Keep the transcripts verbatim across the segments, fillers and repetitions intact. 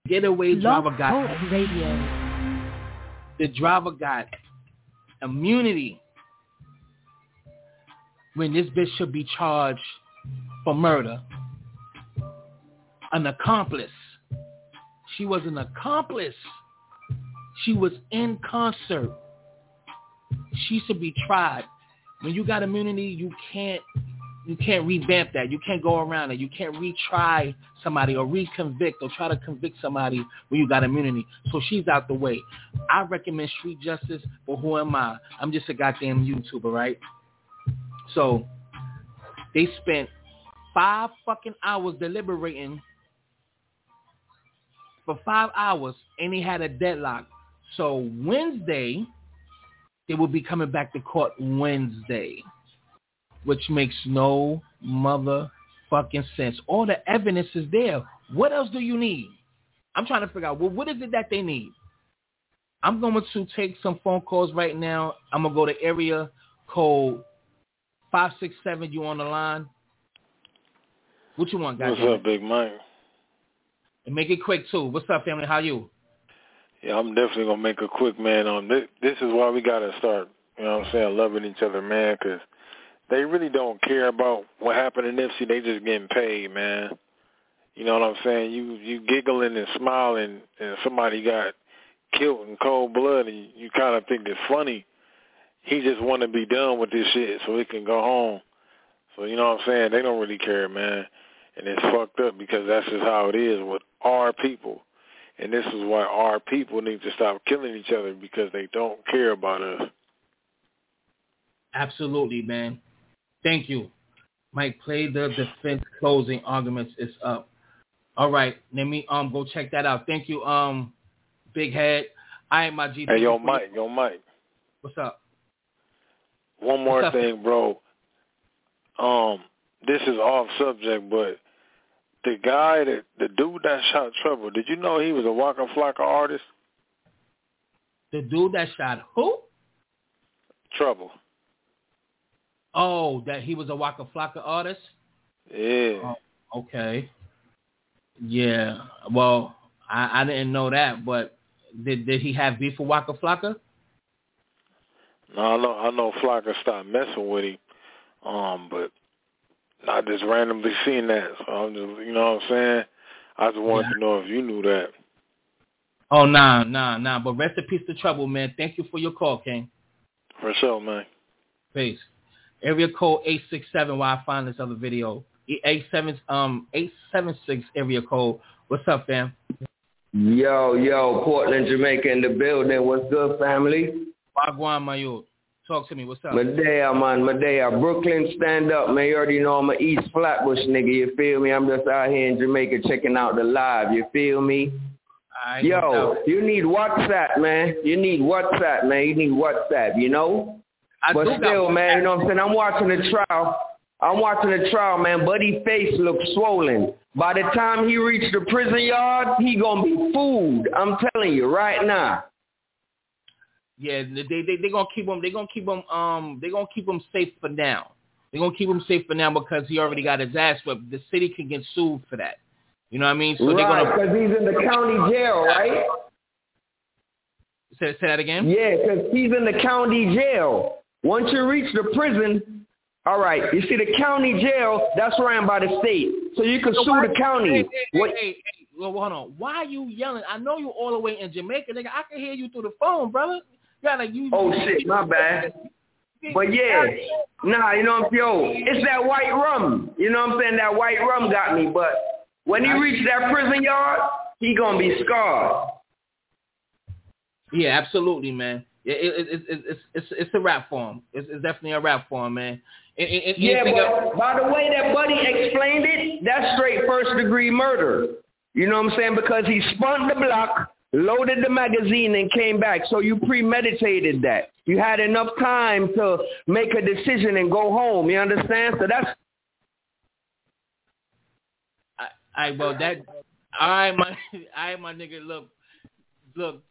getaway driver got Talk Radio. The driver got immunity when this bitch should be charged for murder. An accomplice. She was an accomplice. She was in concert. She should be tried. When you got immunity, you can't you can't revamp that. You can't go around it. You can't retry somebody or reconvict or try to convict somebody when you got immunity. So she's out the way. I recommend street justice, but who am I? I'm just a goddamn YouTuber, right? So they spent five fucking hours deliberating for five hours, and they had a deadlock. So Wednesday, they will be coming back to court Wednesday, which makes no motherfucking sense. All the evidence is there. What else do you need? I'm trying to figure out, well, what is it that they need? I'm going to take some phone calls right now. I'm going to go to area code five six seven. You on the line? What you want, guys? What's up, Big Mike? And make it quick, too. What's up, family? How you? Yeah, I'm definitely going to make it quick, man. Um, this, this is why we got to start, you know what I'm saying, loving each other, man, because they really don't care about what happened in Nipsey. They just getting paid, man. You know what I'm saying? You you giggling and smiling, and somebody got killed in cold blood, and you kind of think it's funny. He just want to be done with this shit so he can go home. So, you know what I'm saying? They don't really care, man. And it's fucked up because that's just how it is with our people. And this is why our people need to stop killing each other, because they don't care about us. Absolutely, man. Thank you. Mike, play the defense closing arguments is up. All right, let me um go check that out. Thank you, um, Big Head. I am my G. Hey, yo, Mike, yo, Mike. What's up? One more What's thing, bro. Um, this is off subject, but the guy that the dude that shot Trouble, did you know he was a Waka Flocka artist? The dude that shot who? Trouble. Oh, that he was a Waka Flocka artist? Yeah. Oh, okay. Yeah. Well, I, I didn't know that, but did did he have beef with Waka Flocka? No, I know I know Flocka stopped messing with him. Um, but I just randomly seen that. So I'm just, you know what I'm saying? I just wanted yeah. to know if you knew that. Oh, nah, nah, nah. But rest in peace to Trouble, man. Thank you for your call, King. For sure, man. Peace. Area code eight six seven while I find this other video. eight seven um eight seven six area code. What's up, fam? Yo, yo, Portland, Jamaica in the building. What's good, family? Wagwan, my youth. Talk to me. What's up? Medea, man. Medea. Brooklyn, stand up, man. You already know I'm an East Flatbush nigga. You feel me? I'm just out here in Jamaica checking out the live. You feel me? Right, yo, you need WhatsApp, man. You need WhatsApp, man. You need WhatsApp, you know? I but still, man, you know what I'm saying? I'm watching the trial. I'm watching the trial, man. Buddy's face looks swollen. By the time he reached the prison yard, he gonna be food. I'm telling you right now. Yeah, they they they gonna keep him. They gonna keep him. Um, they gonna keep him safe for now. They gonna keep him safe for now because he already got his ass whipped. The city can get sued for that. You know what I mean? So right, because gonna... he's in the county jail, right? Say, say that again? Yeah, because he's in the county jail. Once you reach the prison, all right, you see the county jail, that's ran by the state. So you can so sue why, the county. Hey, hey, what? Hey, hey, hey, well, hold on. Why are you yelling? I know you all the way in Jamaica, nigga. I can hear you through the phone, brother. You gotta use oh, shit, my bad. But yeah, nah, you know what I'm saying? Yo, it's that white rum. You know what I'm saying? That white rum got me. But when he reached that prison yard, he gonna be scarred. Yeah, absolutely, man. It, it, it, it, it's it's it's a rap for him. It's, it's definitely a rap for him, man. It, it, yeah, but else? by the way that Buddy explained it, that's straight first degree murder. You know what I'm saying? Because he spun the block, loaded the magazine, and came back. So you premeditated that. You had enough time to make a decision and go home. You understand? So that's. I, I well that. I my I my nigga look look.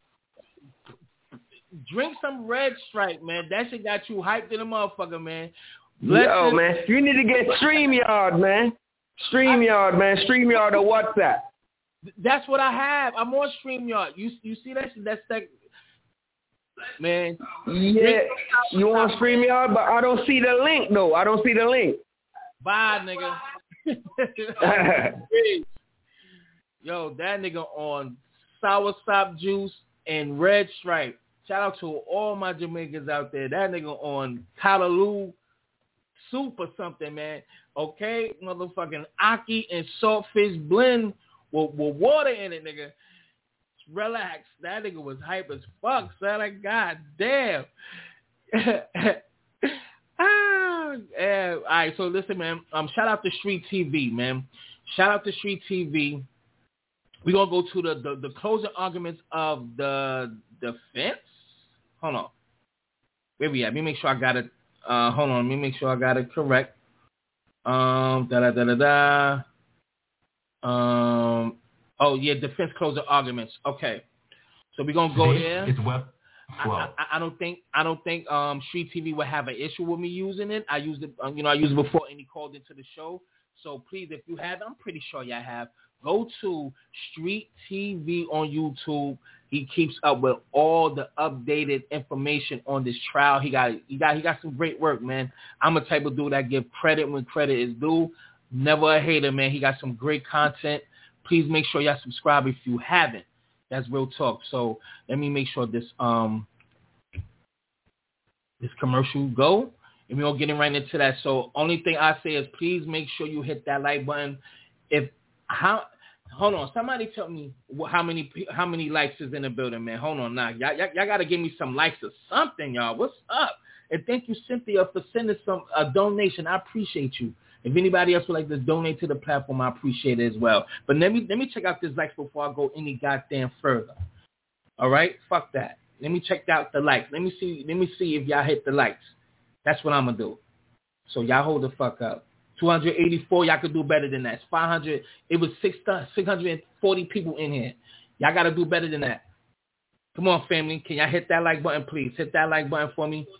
Drink some Red Stripe, man. That shit got you hyped in a motherfucker, man. Bless Yo, man. You need to get StreamYard, man. StreamYard, man. StreamYard or WhatsApp. That's what I have. I'm on StreamYard. You you see that? That's that. Man. Yeah, you on StreamYard, but I don't see the link though. I don't see the link. Bye, nigga. Yo, that nigga on Soursop Juice and Red Stripe. Shout out to all my Jamaicans out there. That nigga on Callaloo soup or something, man. Okay, motherfucking Aki and saltfish blend with, with water in it, nigga. Relax. That nigga was hype as fuck, son. Like, god damn. ah, yeah. All right, so listen, man. Um, shout out to Street T V, man. Shout out to Street T V. We're going to go to the, the, the closing arguments of the defense. Hold on. Where we at? Let me make sure I got it. Uh, hold on. Let me make sure I got it correct. Um, da-da-da-da-da. Um, oh, yeah, defense closing arguments. Okay. So we're going to go there. It's web flow. I, I, I don't think I don't think um, Street T V would have an issue with me using it. I used it, um, you know, I used it before and he called into the show. So please, if you have, I'm pretty sure y'all have, go to Street T V on YouTube. He keeps up with all the updated information on this trial. He got he got he got some great work, man. I'm a type of dude that give credit when credit is due. Never a hater, man. He got some great content. Please make sure y'all subscribe if you haven't. That's real talk. So let me make sure this um this commercial go. And we're going to get right into that. So only thing I say is please make sure you hit that like button. If how hold on, somebody tell me how many how many likes is in the building, man. Hold on now. Y'all, y'all, y'all got to give me some likes or something, y'all. What's up? And thank you, Cynthia, for sending some a donation. I appreciate you. If anybody else would like to donate to the platform, I appreciate it as well. But let me let me check out this likes before I go any goddamn further. All right? Fuck that. Let me check out the likes. Let me see. Let me see if y'all hit the likes. That's what I'm going to do. So y'all hold the fuck up. two hundred eighty-four, y'all could do better than that. It's five hundred. It was six, six hundred forty people in here. Y'all got to do better than that. Come on, family. Can y'all hit that like button, please? Hit that like button for me.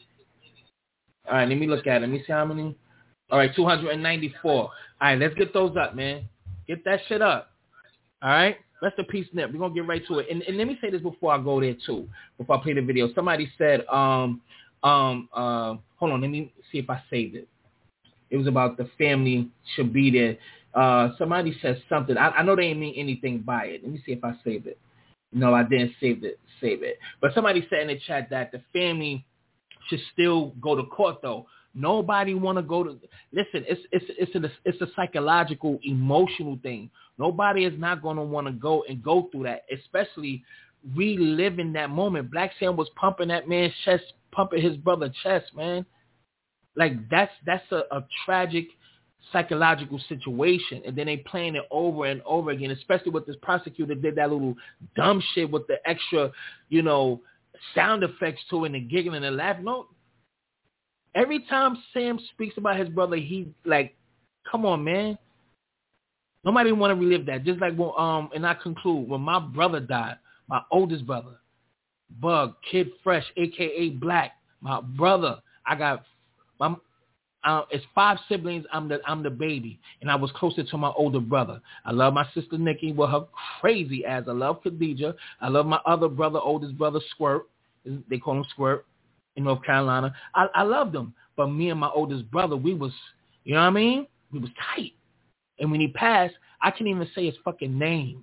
All right, let me look at it. Let me see how many. All right, two hundred ninety-four. All right, let's get those up, man. Get that shit up. All right? Rest in peace, Nip. We're going to get right to it. And, and let me say this before I go there, too, before I play the video. Somebody said, um, um, uh, hold on, let me see if I saved it. It was about the family should be there. Uh, somebody said something. I, I know they didn't mean anything by it. Let me see if I saved it. No, I didn't save it. Save it. But somebody said in the chat that the family should still go to court, though. Nobody want to go to. Listen, it's it's it's a it's a psychological, emotional thing. Nobody is not going to want to go and go through that, especially reliving that moment. Black Sam was pumping that man's chest, pumping his brother's chest, man. Like that's that's a, a tragic psychological situation, and then they playing it over and over again. Especially with this prosecutor did that little dumb shit with the extra, you know, sound effects to it and the giggling and the laughing. No. Every time Sam speaks about his brother, he like, come on, man. Nobody want to relive that. Just like when, um, and I conclude, when my brother died, my oldest brother, Bug, Kid Fresh, A K A Black, my brother, I got, my, uh, it's five siblings. I'm the, I'm the baby, and I was closer to my older brother. I love my sister Nikki with her crazy ass. I love Khadijah. I love my other brother, oldest brother, Squirt. They call him Squirt. In North Carolina, I, I loved him, but me and my oldest brother, we was, you know what I mean? We was tight. And when he passed, I can't even say his fucking name.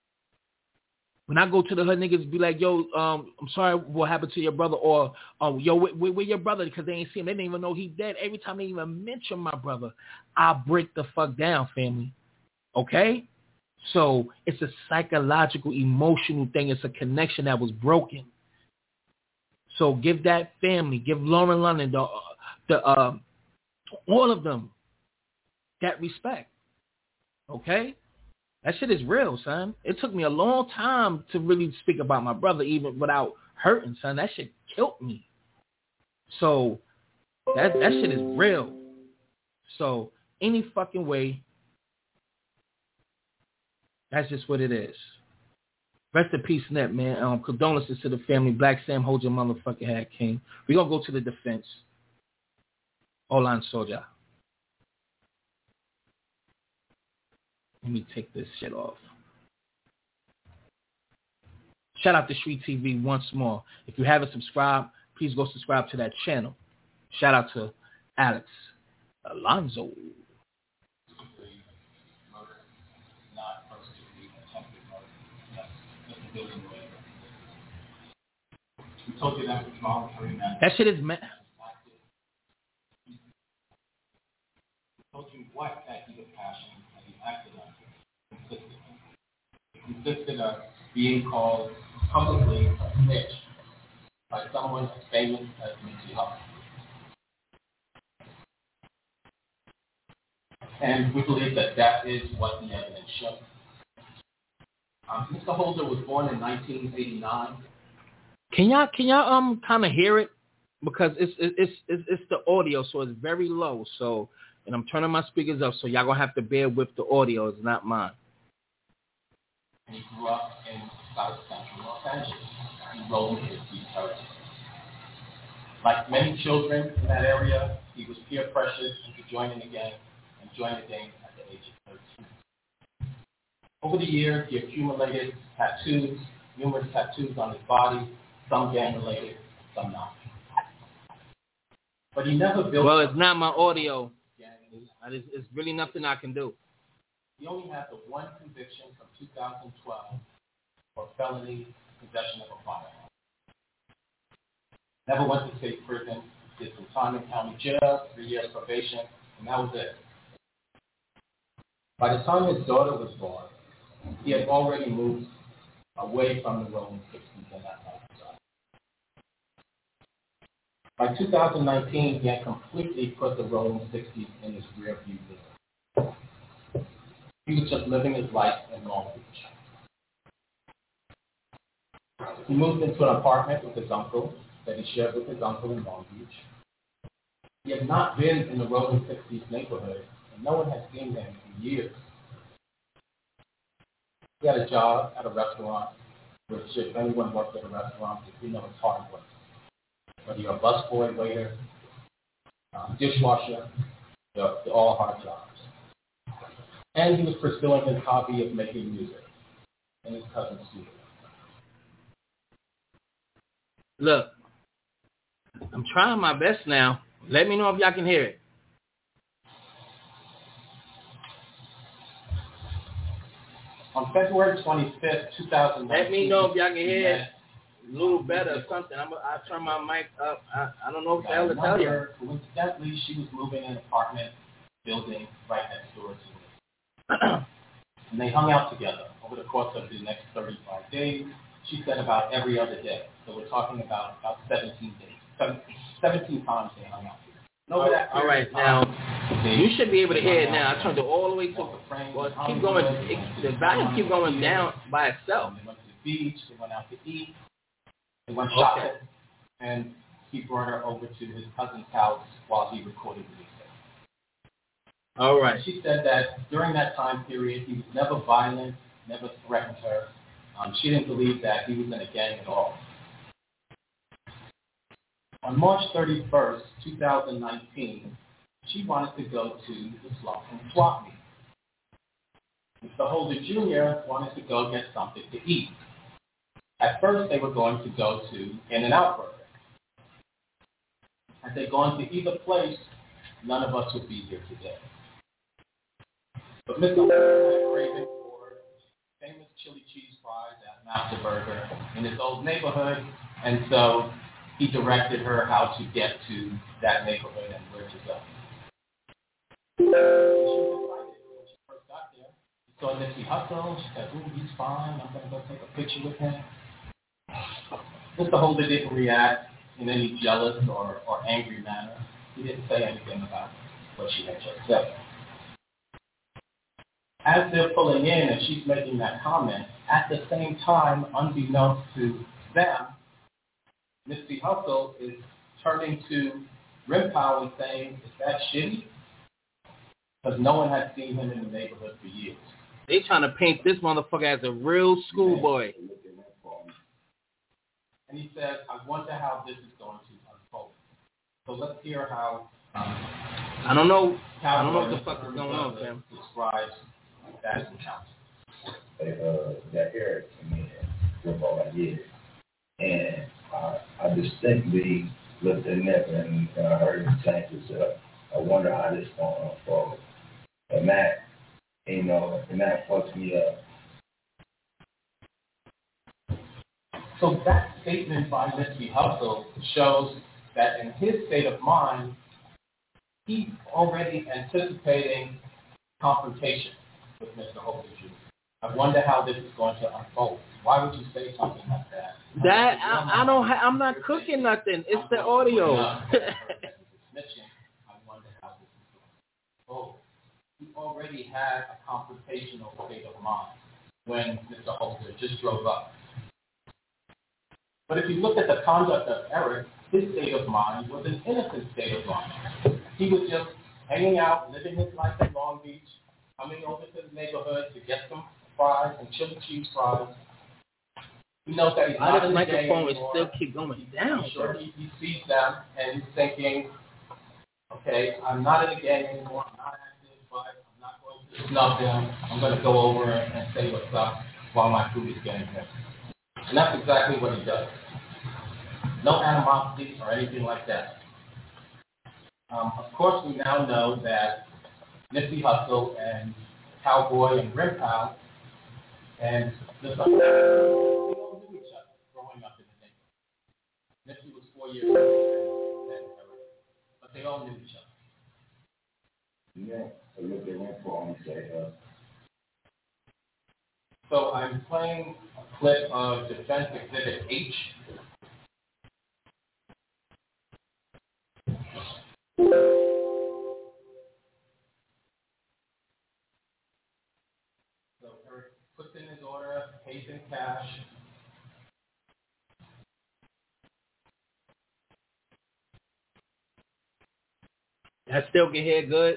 When I go to the hood, niggas be like, yo, um, I'm sorry what happened to your brother, or, oh, yo, where, where your brother? Because they ain't see him. They didn't even know he dead. Every time they even mention my brother, I break the fuck down, family. Okay? So it's a psychological, emotional thing. It's a connection that was broken. So give that family, give Lauren London, the, the uh, all of them, that respect. Okay? That shit is real, son. It took me a long time to really speak about my brother, even without hurting, son. That shit killed me. So that that shit is real. So any fucking way, that's just what it is. Rest in peace, Net, man. Um, condolences to the family. Black Sam, hold your motherfucking head, King. We're going to go to the defense. Hold on, soldier. Let me take this shit off. Shout out to Street T V once more. If you haven't subscribed, please go subscribe to that channel. Shout out to Alex Alonzo. That shit is mad. Told you what that he was passionate and he acted on it consistently. It consisted of being called publicly a snitch by someone as famous as Nipsey Hussle. And we believe that that is what the evidence shows. Um, Mister Holder was born in nineteen eighty-nine. Can y'all can y'all um kind of hear it? Because it's it's it's it's the audio, so it's very low. So, and I'm turning my speakers up, so y'all gonna have to bear with the audio. It's not mine. And he grew up in South Central Los Angeles. He rolled his feet hurt. Like many children in that area, he was peer pressured into joining the gang and joined the gang at the age of thirteen. Over the years, he accumulated tattoos, numerous tattoos on his body, some gang-related, some not. But he never built... Well, it's not my audio. It's, it's really nothing I can do. He only had the one conviction from two thousand twelve for felony possession of a firearm. Never went to state prison, did some time in county jail, three years probation, and that was it. By the time his daughter was born, he had already moved away from the Rolling sixties and that lifestyle. By two thousand nineteen, he had completely put the Rolling sixties in his rearview mirror. He was just living his life in Long Beach. He moved into an apartment with his uncle that he shared with his uncle in Long Beach. He had not been in the Rolling sixties neighborhood, and no one had seen him in years. He had a job at a restaurant, which if anyone worked at a restaurant, you know it's hard work. Whether you're a busboy, waiter, um, dishwasher, they're, they're all hard jobs. And he was pursuing his hobby of making music in his cousin's studio. Look, I'm trying my best now. Let me know if y'all can hear it. On February twenty-fifth, two thousand nineteen, let me know if y'all can hear it a little better or something. I'm I'll turn my mic up. I, I don't know what the hell to tell you. Coincidentally, she was moving in an apartment building right next door to me. And they hung out together over the course of the next thirty-five days. She said about every other day. So we're talking about about seventeen days. seventeen times they hung out together. All, all right, now, you should be able to hear it now. I turned it all the way to, well, keep going, it, the volume keep going down by itself. They went to the beach, they went out to eat, they went shopping, okay. And he brought her over to his cousin's house while he recorded the music. All right. And she said that during that time period, he was never violent, never threatened her. Um, she didn't believe that he was in a gang at all. On March thirty-first, two thousand nineteen, she wanted to go to the Slaughter swap meet. Mister Holder Junior wanted to go get something to eat. At first, they were going to go to In-N-Out Burger. Had they gone to either place, none of us would be here today. But Mister Holder had a craving for famous chili cheese fries at Master Burger in his old neighborhood, and so he directed her how to get to that neighborhood and where to go. She was excited when she first got there. She saw Nipsey Hussle. She said, ooh, he's fine. I'm going to go take a picture with him. Mister Holder didn't react in any jealous or, or angry manner. He didn't say anything about what she had just said. As they're pulling in and she's making that comment, at the same time, unbeknownst to them, Nipsey Hussle is turning to Rim Power and saying, is that shitty? Because no one had seen him in the neighborhood for years. They trying to paint this motherfucker as a real schoolboy. And he says, I wonder how this is going to unfold. So let's hear how... Um, I don't know. I don't know what the fuck is going on, Sam. Describes that encounter. Uh, that area to me, football, like, years. And uh, I distinctly looked at Nip and uh, heard him saying to himself, I wonder how this is going to unfold. And that, you know, and that fucks me up. So that statement by Nipsey Hussle shows that in his state of mind, he's already anticipating confrontation with Mister Holder Junior I wonder how this is going to unfold. Why would you say something like that? That I, I don't. Ha- I'm not cooking nothing. It's the audio. I wonder how this is going to unfold. He already had a confrontational state of mind when Mister Holder just drove up. But if you look at the conduct of Eric, his state of mind was an innocent state of mind. He was just hanging out, living his life in Long Beach, coming over to the neighborhood to get some fries and chili cheese fries. He knows that he's Why not does in the the gang microphone anymore. still keep going down? I'm sure he, he sees them and he's thinking, okay, I'm not in the gang anymore, I'm not active, but I'm not going to snub them. I'm going to go over and, and say what's up while my food is getting here. And that's exactly what he does. No animosity or anything like that. Um, of course, we now know that Nipsey Hussle and Cowboy and Rim Pow and the they all knew each other growing up in the neighborhood. Nipsey was four years old then, but they all knew each other. Yeah, so look at Rim Pow and say, uh, So I'm playing a clip of Defense Exhibit H. So Eric puts in his order, pays in cash. I still can hear good.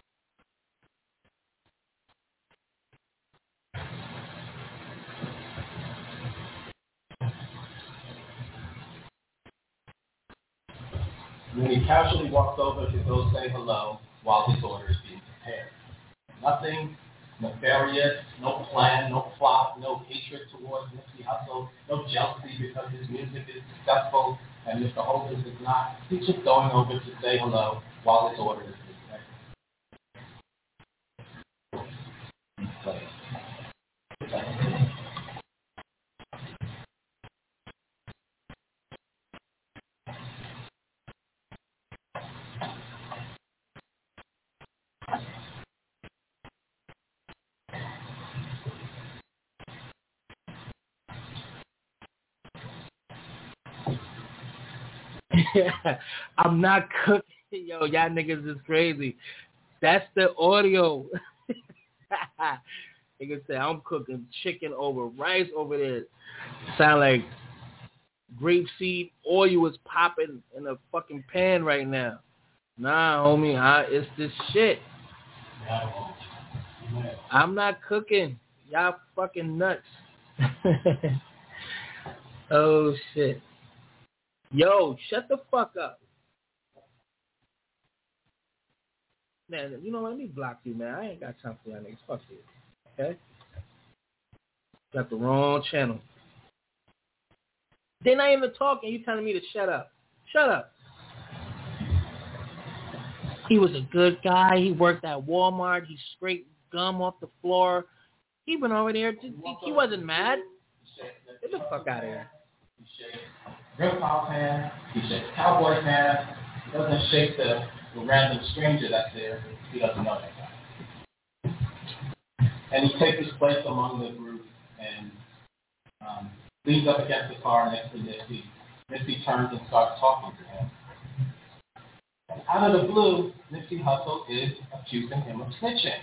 And then he casually walks over to go say hello while his order is being prepared. Nothing nefarious, no plan, no plot, no hatred towards Nipsey Hussle, no jealousy because his music is successful and Mister Holden is not. He's just going over to say hello while his order is being prepared. I'm not cooking. Yo, y'all niggas is crazy. That's the audio. Niggas say I'm cooking chicken over rice over there. Sound like grapeseed oil is popping in a fucking pan right now. Nah, homie, I, it's this shit. I'm not cooking. Y'all fucking nuts. Oh, shit. Yo, shut the fuck up. Man, you know what? Let me block you, man. I ain't got time for y'all niggas. Fuck you. Okay? Got the wrong channel. They're not even talking. You telling me to shut up. Shut up. He was a good guy. He worked at Walmart. He scraped gum off the floor. He went over there. To, he wasn't mad. Get the fuck out of here. He shakes Rim Pow's hand. He shakes Cowboy's hand. He doesn't shake the, the random stranger that's there. He doesn't know that guy. And he takes his place among the group and um, leans up against the car next to Nipsey. Nipsey turns and starts talking to him. And out of the blue, Nipsey Hussle is accusing him of snitching.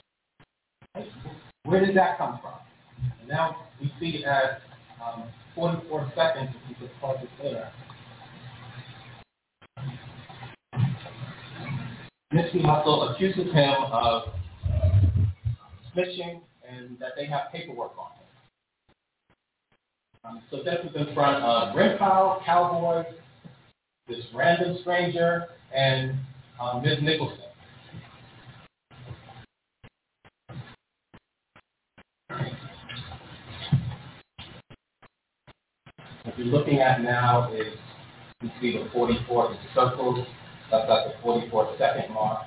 Where did that come from? And now we see at um, forty-four seconds, if you could plug it there. Nipsey Hussle accuses him of uh, snitching and that they have paperwork on him. Um, so this is in front of Rim Pow, Cowboy, this random stranger, and uh, Miz Nicholson. What you're looking at now is, you see the forty-fourth is circled. That's at the forty-four second mark.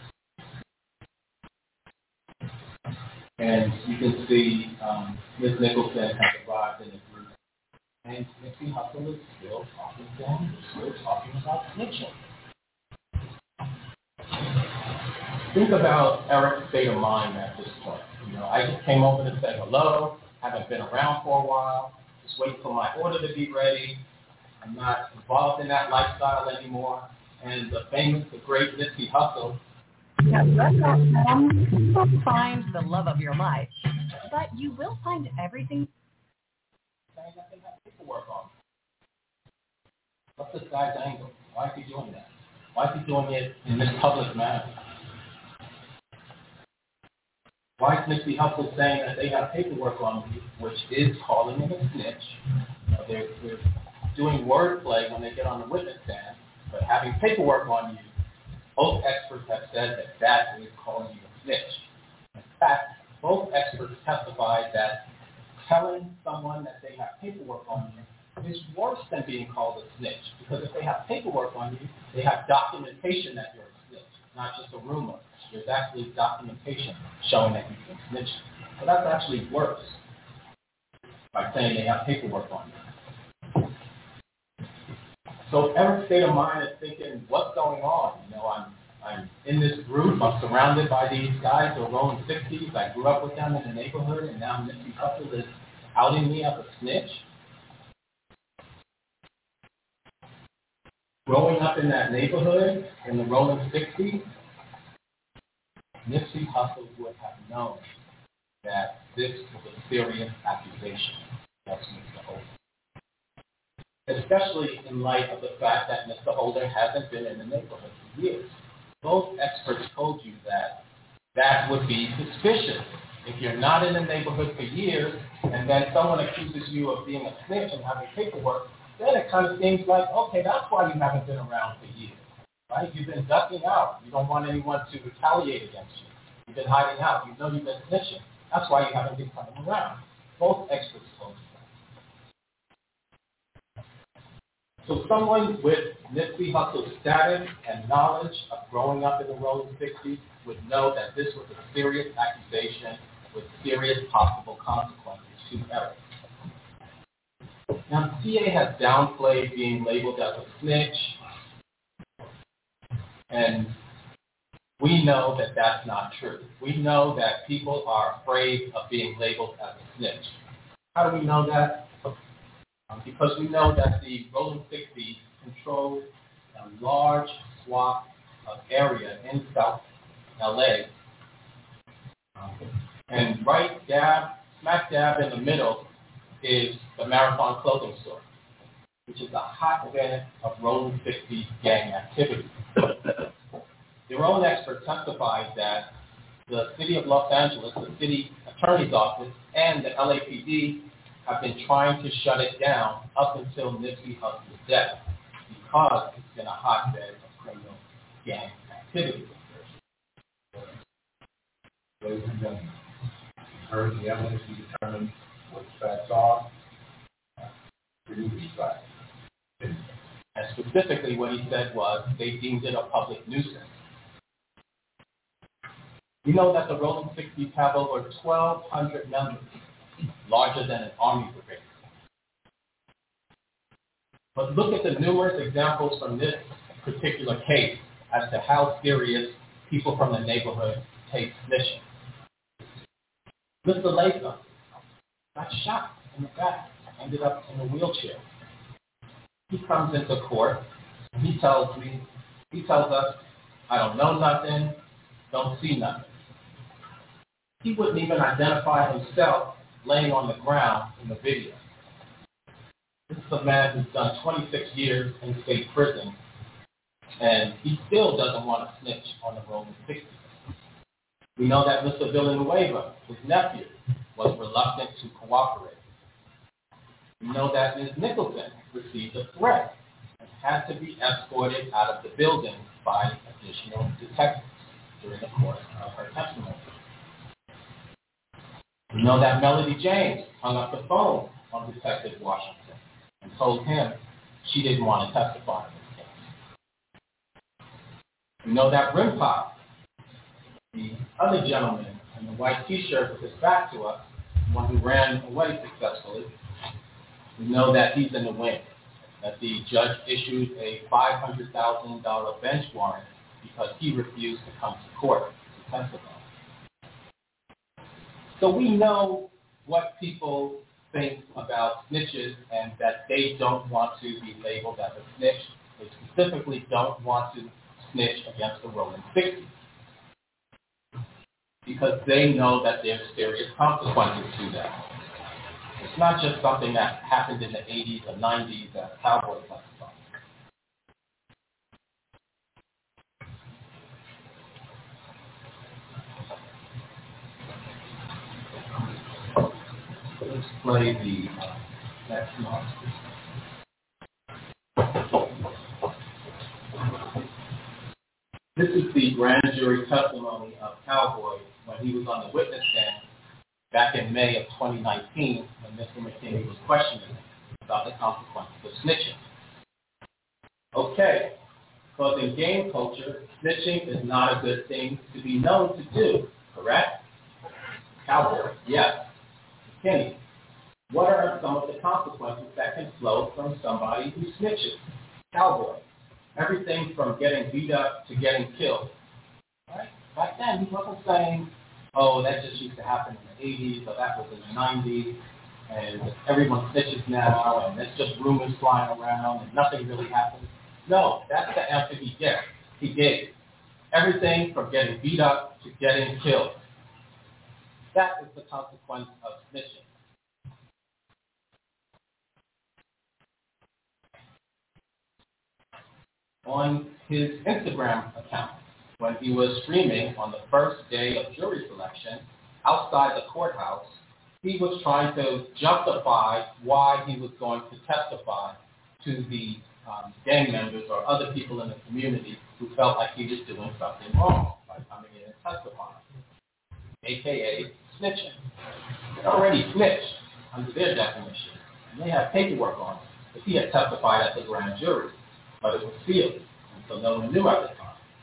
And you can see um, Miz Nicholson has arrived in the group. And Nipsey Hussle is still talking to him. He's still talking about snitching. Think about Eric's state of mind at this point. You know, I just came over to say hello, haven't been around for a while, just waiting for my order to be ready. I'm not involved in that lifestyle anymore. And the famous, the great Nipsey Hussle. Now, you won't find the love of your life, but you will find everything. Saying that they have paperwork on. What's this guy's angle? Why is he doing that? Why is he doing it in this public manner? Why is Nipsey Hussle saying that they have paperwork on me, which is calling him a snitch? You know, they're, they're doing wordplay when they get on the witness stand, but having paperwork on you, both experts have said that that is calling you a snitch. In fact, both experts testified that telling someone that they have paperwork on you is worse than being called a snitch, because if they have paperwork on you, they have documentation that you're a snitch, not just a rumor. There's actually documentation showing that you've been snitching. So that's actually worse by saying they have paperwork on you. So Eric's state of mind is thinking, what's going on? You know, I'm I'm in this group, I'm surrounded by these guys who are rolling sixties. I grew up with them in the neighborhood, and now Nipsey Hussle is outing me as a snitch. Growing up in that neighborhood in the rolling sixties, Nipsey Hussle would have known that this was a serious accusation against Mister Holder. Especially in light of the fact that Mister Holder hasn't been in the neighborhood for years. Both experts told you that that would be suspicious. If you're not in the neighborhood for years, and then someone accuses you of being a snitch and having paperwork, then it kind of seems like, okay, that's why you haven't been around for years, right? You've been ducking out. You don't want anyone to retaliate against you. You've been hiding out. You know you've been snitching. That's why you haven't been coming around. Both experts told you. So someone with Nipsey Hussle's status and knowledge of growing up in the rolling sixties would know that this was a serious accusation with serious possible consequences to Eric. Now, the D A has downplayed being labeled as a snitch, and we know that that's not true. We know that people are afraid of being labeled as a snitch. How do we know that? Um, because we know that the rolling sixties control a large swath of area in South L A. Um, and right dab, smack dab in the middle is the Marathon Clothing Store, which is a hotbed of rolling sixties gang activity. Their own expert testified that the city of Los Angeles, the city attorney's office, and the L A P D have been trying to shut it down up until Nipsey Hussle's death because it's been a hotbed of criminal gang activity. Ladies and gentlemen, you heard the evidence, you determined what the facts are. Remove these facts. And specifically what he said was they deemed it a public nuisance. We know that the Rolling sixties have over twelve hundred members, larger than an army brigade. But look at the numerous examples from this particular case as to how serious people from the neighborhood take snitching. Mister Latham got shot in the back, ended up in a wheelchair. He comes into court and he tells me, he tells us, I don't know nothing, don't see nothing. He wouldn't even identify himself laying on the ground in the video. This is a man who's done twenty-six years in state prison, and he still doesn't want to snitch on the Rolling sixties. We know that Mister Villanueva, his nephew, was reluctant to cooperate. We know that Miz Nicholson received a threat and had to be escorted out of the building by additional detectives during the course of her testimony. We know that Melody James hung up the phone on Detective Washington and told him she didn't want to testify in this case. We know that Rim Pop, the other gentleman in the white T-shirt with his back to us, the one who ran away successfully, we know that he's in the wing, that the judge issued a five hundred thousand dollars bench warrant because he refused to come to court to testify. So we know what people think about snitches and that they don't want to be labeled as a snitch. They specifically don't want to snitch against the Rolling sixties because they know that there's serious consequences to that. It's not just something that happened in the eighties or nineties as Cowboy testified. Let's play the uh, next one. This is the grand jury testimony of Cowboy when he was on the witness stand back in May of twenty nineteen when Mister McKinney was questioning him about the consequences of snitching. Okay, because in game culture, snitching is not a good thing to be known to do, correct? Cowboy, yes. McKinney, what are some of the consequences that can flow from somebody who snitches? Cowboy, everything from getting beat up to getting killed. Right? Back then, he wasn't saying, oh, that just used to happen in the eighties, or that was in the nineties, and everyone snitches now, and it's just rumors flying around, and nothing really happens. No, that's the answer he gave. He gave everything from getting beat up to getting killed. That is the consequence of snitching. On his Instagram account, when he was streaming on the first day of jury selection outside the courthouse, he was trying to justify why he was going to testify to the um, gang members or other people in the community who felt like he was doing something wrong by coming in and testifying, a k a snitching. He already snitched under their definition, and they have paperwork on it if he had testified at the grand jury, but it was sealed, and so no one knew at the time.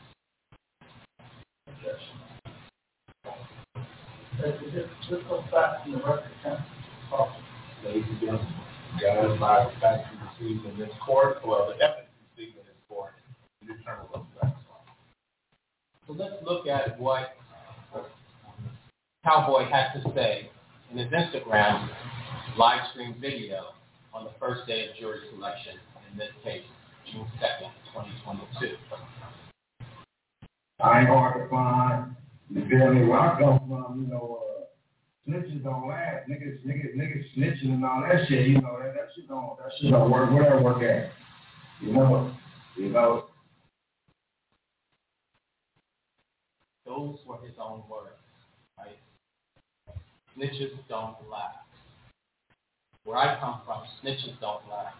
This goes back to the record of ladies and gentlemen, guided by the facts received in this court, or the evidence received in this court, to determine what the facts are. So let's look at what Cowboy had to say in his Instagram live stream video on the first day of jury selection, in this case, June second, twenty twenty-two. I ain't hard to find. You feel me? Where I come from, you know, uh, snitches don't last. Niggas, niggas, niggas snitching and all that shit. You know that that shit don't that shit don't work. Whatever work at. You know, you know. Those were his own words, right? Snitches don't last. Where I come from, snitches don't last.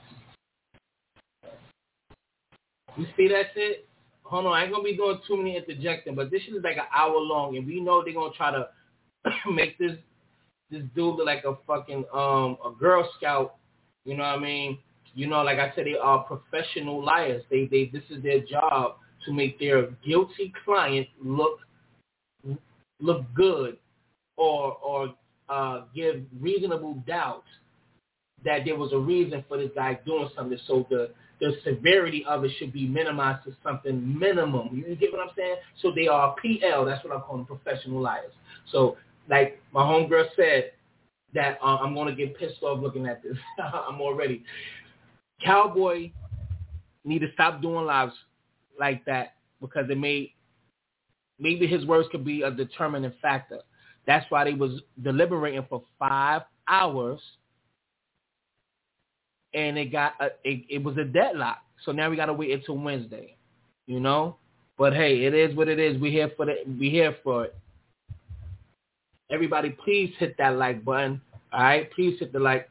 You see that shit? Hold on, I ain't gonna be doing too many interjecting, but this shit is like an hour long, and we know they're gonna try to make this this dude look like a fucking um a Girl Scout. You know what I mean? You know, like I said, they are professional liars. They they this is their job to make their guilty client look look good, or or uh, give reasonable doubt that there was a reason for this guy doing something. So the the severity of it should be minimized to something minimum. You get what I'm saying? So they are P L. That's what I'm calling professional liars. So like my homegirl said, that uh, I'm going to get pissed off looking at this. I'm already. Cowboy need to stop doing lives like that because it may, maybe his words could be a determining factor. That's why they was deliberating for five hours. And it got a, it, it was a deadlock. So now we got to wait until Wednesday, you know. But hey, it is what it is. We here for the we here for it. Everybody, please hit that like button. All right, please hit the like.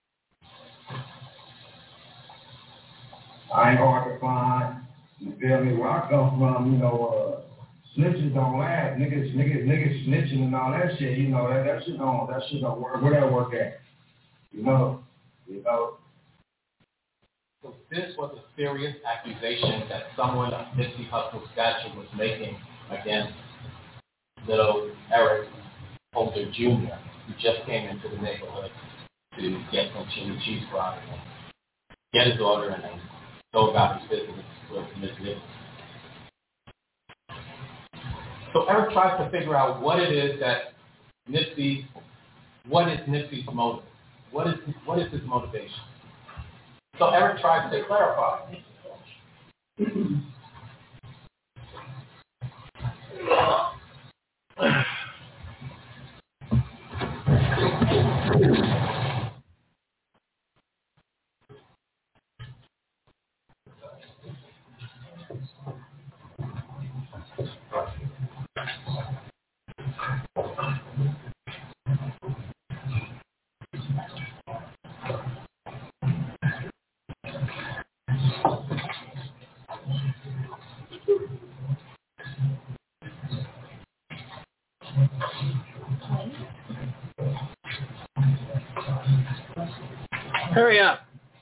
I ain't hard to find. You feel me? Where I come from, you know, uh, snitches don't last. Niggas, niggas, niggas snitching and all that shit. You know that that shit don't that shit don't work. Where that work at? You know, you know. So this was a serious accusation that someone of Nipsey Hussle's stature was making against little Eric Holder Junior, who just came into the neighborhood to get some chili cheese fries, get his order, and then go about his business with Miz Nipsey. So Eric tries to figure out what it is that Nipsey, what is Nipsey's motive? What is what is his motivation? So Eric tries to clarify. Hurry up.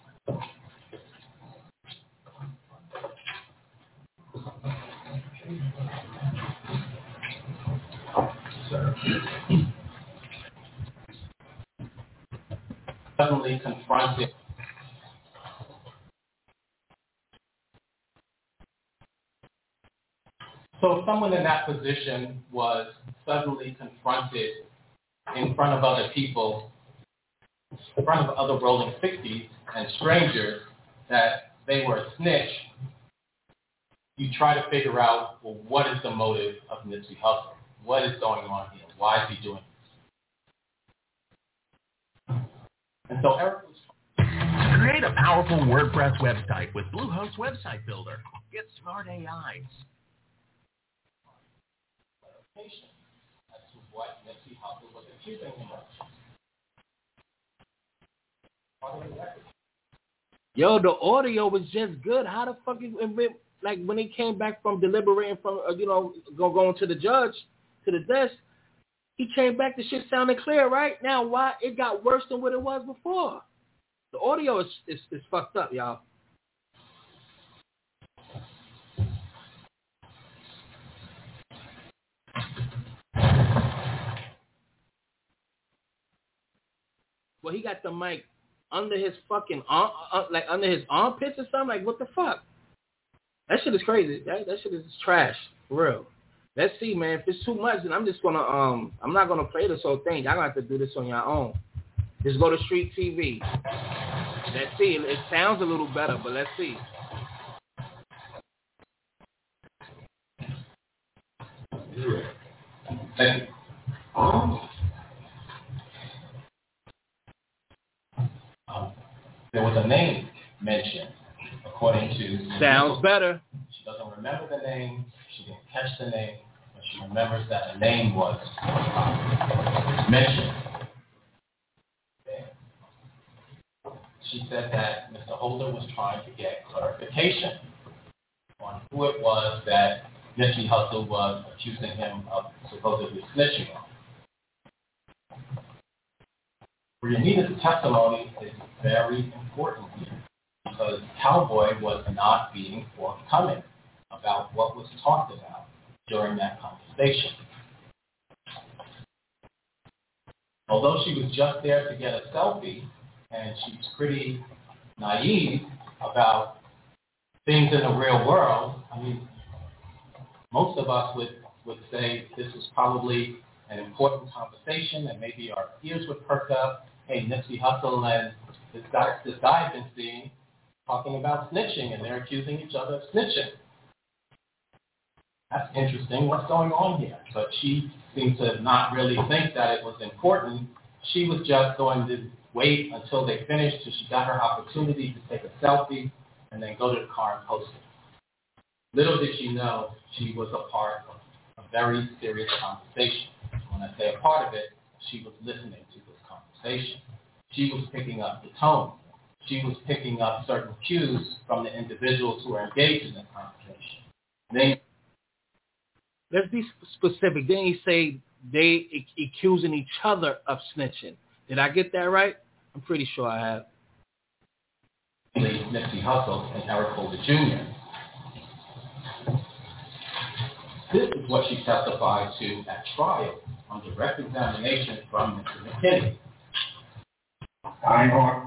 Suddenly confronted So if someone in that position was suddenly confronted in front of other people, in front of other rolling sixties and strangers, that they were a snitch, you try to figure out, well, what is the motive of Nipsey Hussle? What is going on here? Why is he doing this? And so Eric was Create a powerful WordPress website with Bluehost Website Builder. Get smart A Is. That's what Nipsey Hussle was accusing him of. Yo, the audio was just good. How the fuck is it, like when he came back from deliberating from uh, you know go, going to the judge to the desk, he came back. The shit sounded clear, right? Now why it got worse than what it was before? The audio is is, is fucked up, y'all. Well, he got the mic under his fucking arm, uh, like under his armpits or something. Like, what the fuck? That shit is crazy. That, that shit is trash, for real. Let's see, man. If it's too much, then I'm just gonna um, I'm not gonna play this whole thing. Y'all gonna have to do this on your own. Just go to Street T V. Let's see. It sounds a little better, but let's see. Thank you. Um, there was a name mentioned, according to... Sounds better. She doesn't remember the name. She didn't catch the name, but she remembers that a name was mentioned. She said that Mister Holder was trying to get clarification on who it was that Nipsey Hussle was accusing him of supposedly snitching on. Brianita's testimony is very important here because Cowboy was not being forthcoming about what was talked about during that conversation. Although she was just there to get a selfie, and she was pretty naive about things in the real world, I mean, most of us would, would say this was probably an important conversation and maybe our ears would perk up. Hey, Nipsey Hussle and this guy, this guy I've been seeing talking about snitching, and they're accusing each other of snitching. That's interesting. What's going on here? But she seemed to not really think that it was important. She was just going to wait until they finished, till she got her opportunity to take a selfie and then go to the car and post it. Little did she know she was a part of a very serious conversation. When I say a part of it, she was listening to this conversation. She was picking up the tone. She was picking up certain cues from the individuals who are engaged in the conversation. They, Let's be specific. Didn't he say they accusing each other of snitching? Did I get that right? I'm pretty sure I have. Nipsey Hussle and Eric Holder Junior This is what she testified to at trial on direct examination from Mister McKinney. Einhorn.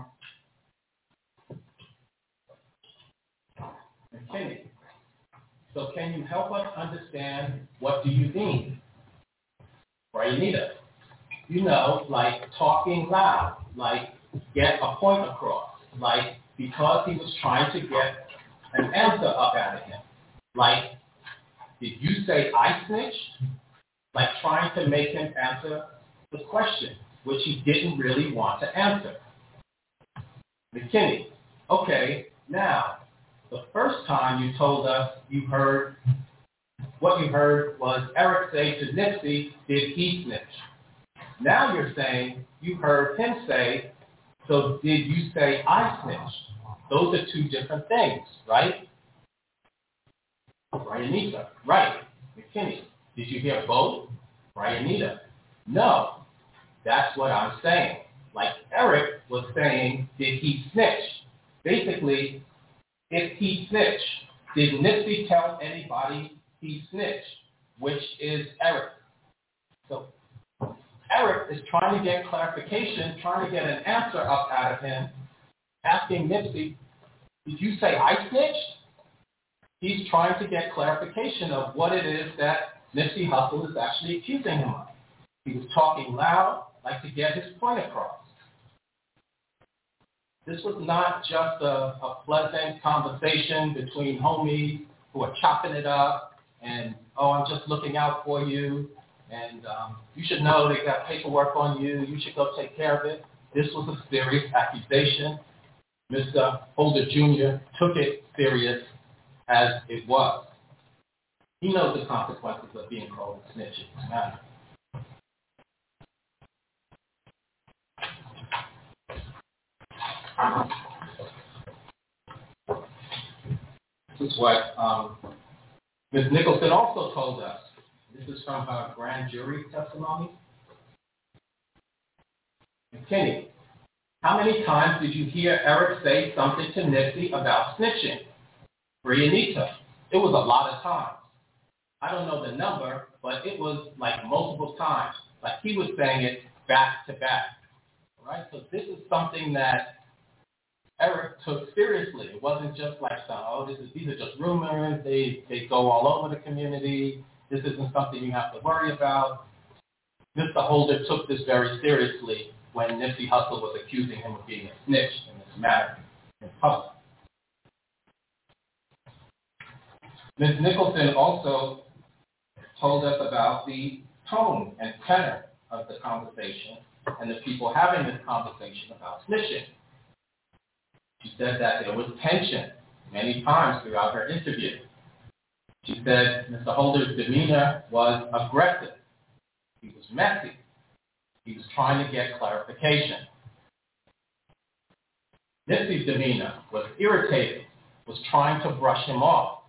McKinney, so can you help us understand what do you mean? Brianita, you know, like talking loud, like get a point across, like because he was trying to get an answer up out of him. Like, did you say I snitched? Like trying to make him answer the question, which he didn't really want to answer. McKinney, okay, now, the first time you told us you heard, what you heard was Eric say to Nipsey, did he snitch? Now you're saying you heard him say, so did you say I snitched? Those are two different things, right? Brianita, right. McKinney, did you hear both? Brianita, no. That's what I'm saying. Like Eric was saying, did he snitch? Basically, if he snitched, did Nipsey tell anybody he snitched, which is Eric? So Eric is trying to get clarification, trying to get an answer up out of him, asking Nipsey, did you say I snitched? He's trying to get clarification of what it is that Nipsey Hussle is actually accusing him of. He was talking loud, like to get his point across. This was not just a, a pleasant conversation between homies who are chopping it up and, oh, I'm just looking out for you, and um, you should know they got paperwork on you, you should go take care of it. This was a serious accusation. Mister Holder Junior took it serious as it was. He knows the consequences of being called a snitch in this matter. This is what um, Miz Nicholson also told us. This is from her grand jury testimony. McKinney, how many times did you hear Eric say something to Nipsey about snitching? Brianita, it was a lot of times. I don't know the number, but it was like multiple times. Like he was saying it back to back. All right? So this is something that Eric took seriously. It wasn't just like, oh, this is, these are just rumors. They they go all over the community. This isn't something you have to worry about. Mister Holder took this very seriously when Nipsey Hussle was accusing him of being a snitch in this matter in public. Miz Nicholson also told us about the tone and tenor of the conversation and the people having this conversation about snitching. She said that there was tension many times throughout her interview. She said Mister Holder's demeanor was aggressive. He was messy. He was trying to get clarification. Nipsey's demeanor was irritated, was trying to brush him off.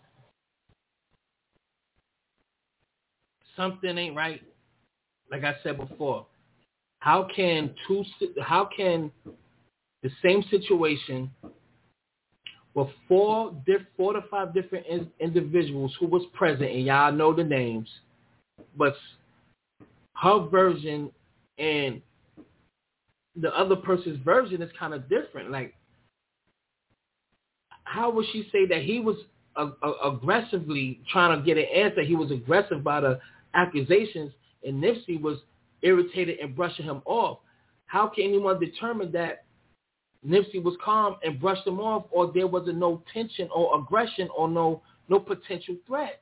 Something ain't right. Like I said before, how can two? How can the same situation with four, diff, four to five different in, individuals who was present, and y'all know the names, but her version and the other person's version is kind of different. Like, how would she say that he was uh, uh, aggressively trying to get an answer? He was aggressive by the accusations, and Nipsey was irritated and brushing him off. How can anyone determine that Nipsey was calm and brushed him off, or there was a no tension or aggression or no no potential threat?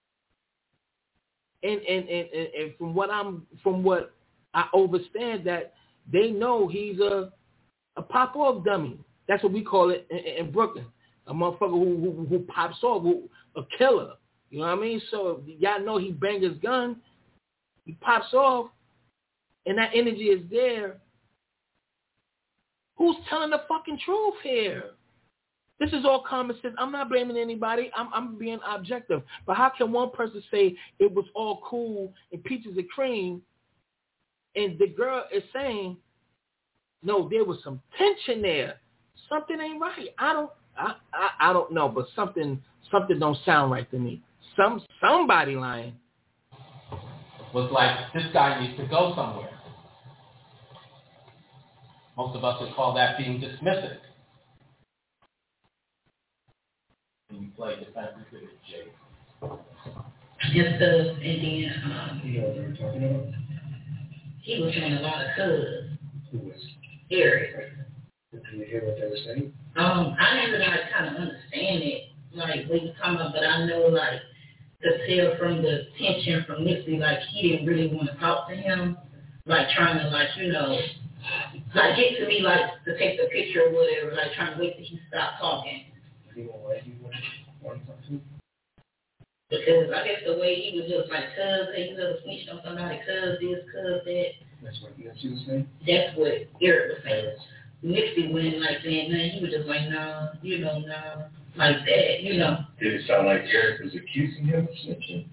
And and, and, and and from what I'm from what I understand, that they know he's a a pop off dummy. That's what we call it in, in Brooklyn. A motherfucker who, who who pops off, who, a killer. You know what I mean? So y'all know he banged his gun, he pops off, and that energy is there. Who's telling the fucking truth here? This is all common sense. I'm not blaming anybody. I'm, I'm being objective. But how can one person say it was all cool and peaches and cream, and the girl is saying, no, there was some tension there. something ain't right. I don't, I, I, I don't know, but something, something don't sound right to me. Some, somebody lying. Was like, this guy needs to go somewhere. Most of us would call that being dismissive. And you play defensive with it, Jay. Just uh, and then um, you know what we were talking about? He was doing a lot of cuz. Who was? Eric. Can you hear what they were saying? Um, I didn't really like kind of understand it, like what you talking about, but I know like to tell from the tension from Nipsey, like he didn't really want to talk to him, like trying to like you know, like get to me like to take the picture or whatever, like trying to wait till he stopped talking. He won't let you want to talk to him? Because I guess the way he was just like, cuz, hey, you ever snitched on somebody, cuz this, cuz that. That's what Nipsey was saying? That's what Eric was saying. Nipsey wasn't like saying nothing. He was just like, no, you know, no, like that, you know. Did it sound like Eric was accusing him of snitching?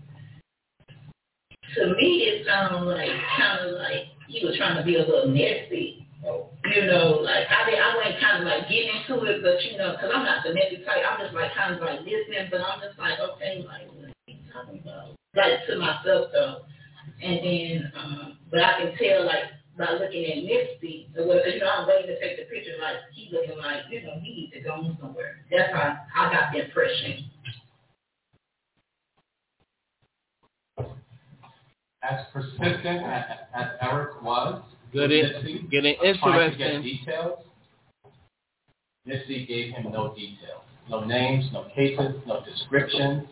To me, it sounded like, kind of like he was trying to be a little nasty. Oh. You know, like, I mean, I wasn't kind of like getting into it, but, you know, because I'm not the messy type. I'm just like kind of like listening, but I'm just like, okay, like, what are you talking about? Like, to myself, though. And then, um, but I can tell, like, by looking at Nipsey, or whatever, you know, I'm waiting to take the picture, like, he looking like, you know, he needs to go somewhere. That's how I got the impression. As persistent as, as Eric was, Good Nipsey, getting trying to get interesting. details, Nipsey gave him no details. No names, no cases, no descriptions.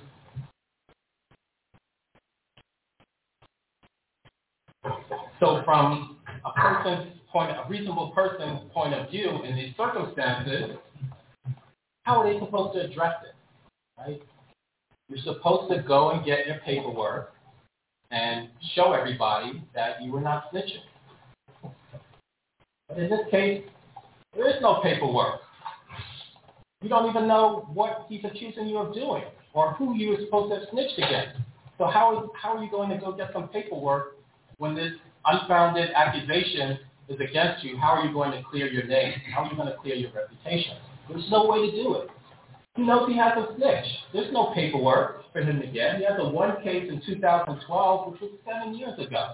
So from a person's point, a reasonable person's point of view in these circumstances, how are they supposed to address it, right? You're supposed to go and get your paperwork and show everybody that you were not snitching. But in this case, there is no paperwork. You don't even know what he's accusing you of doing or who you were supposed to have snitched against. So how, is, how are you going to go get some paperwork when this unfounded accusation is against you? How are you going to clear your name? How are you going to clear your reputation? There's no way to do it. He knows he has a snitch. There's no paperwork for him to get. He has a one case in two thousand twelve, which was seven years ago.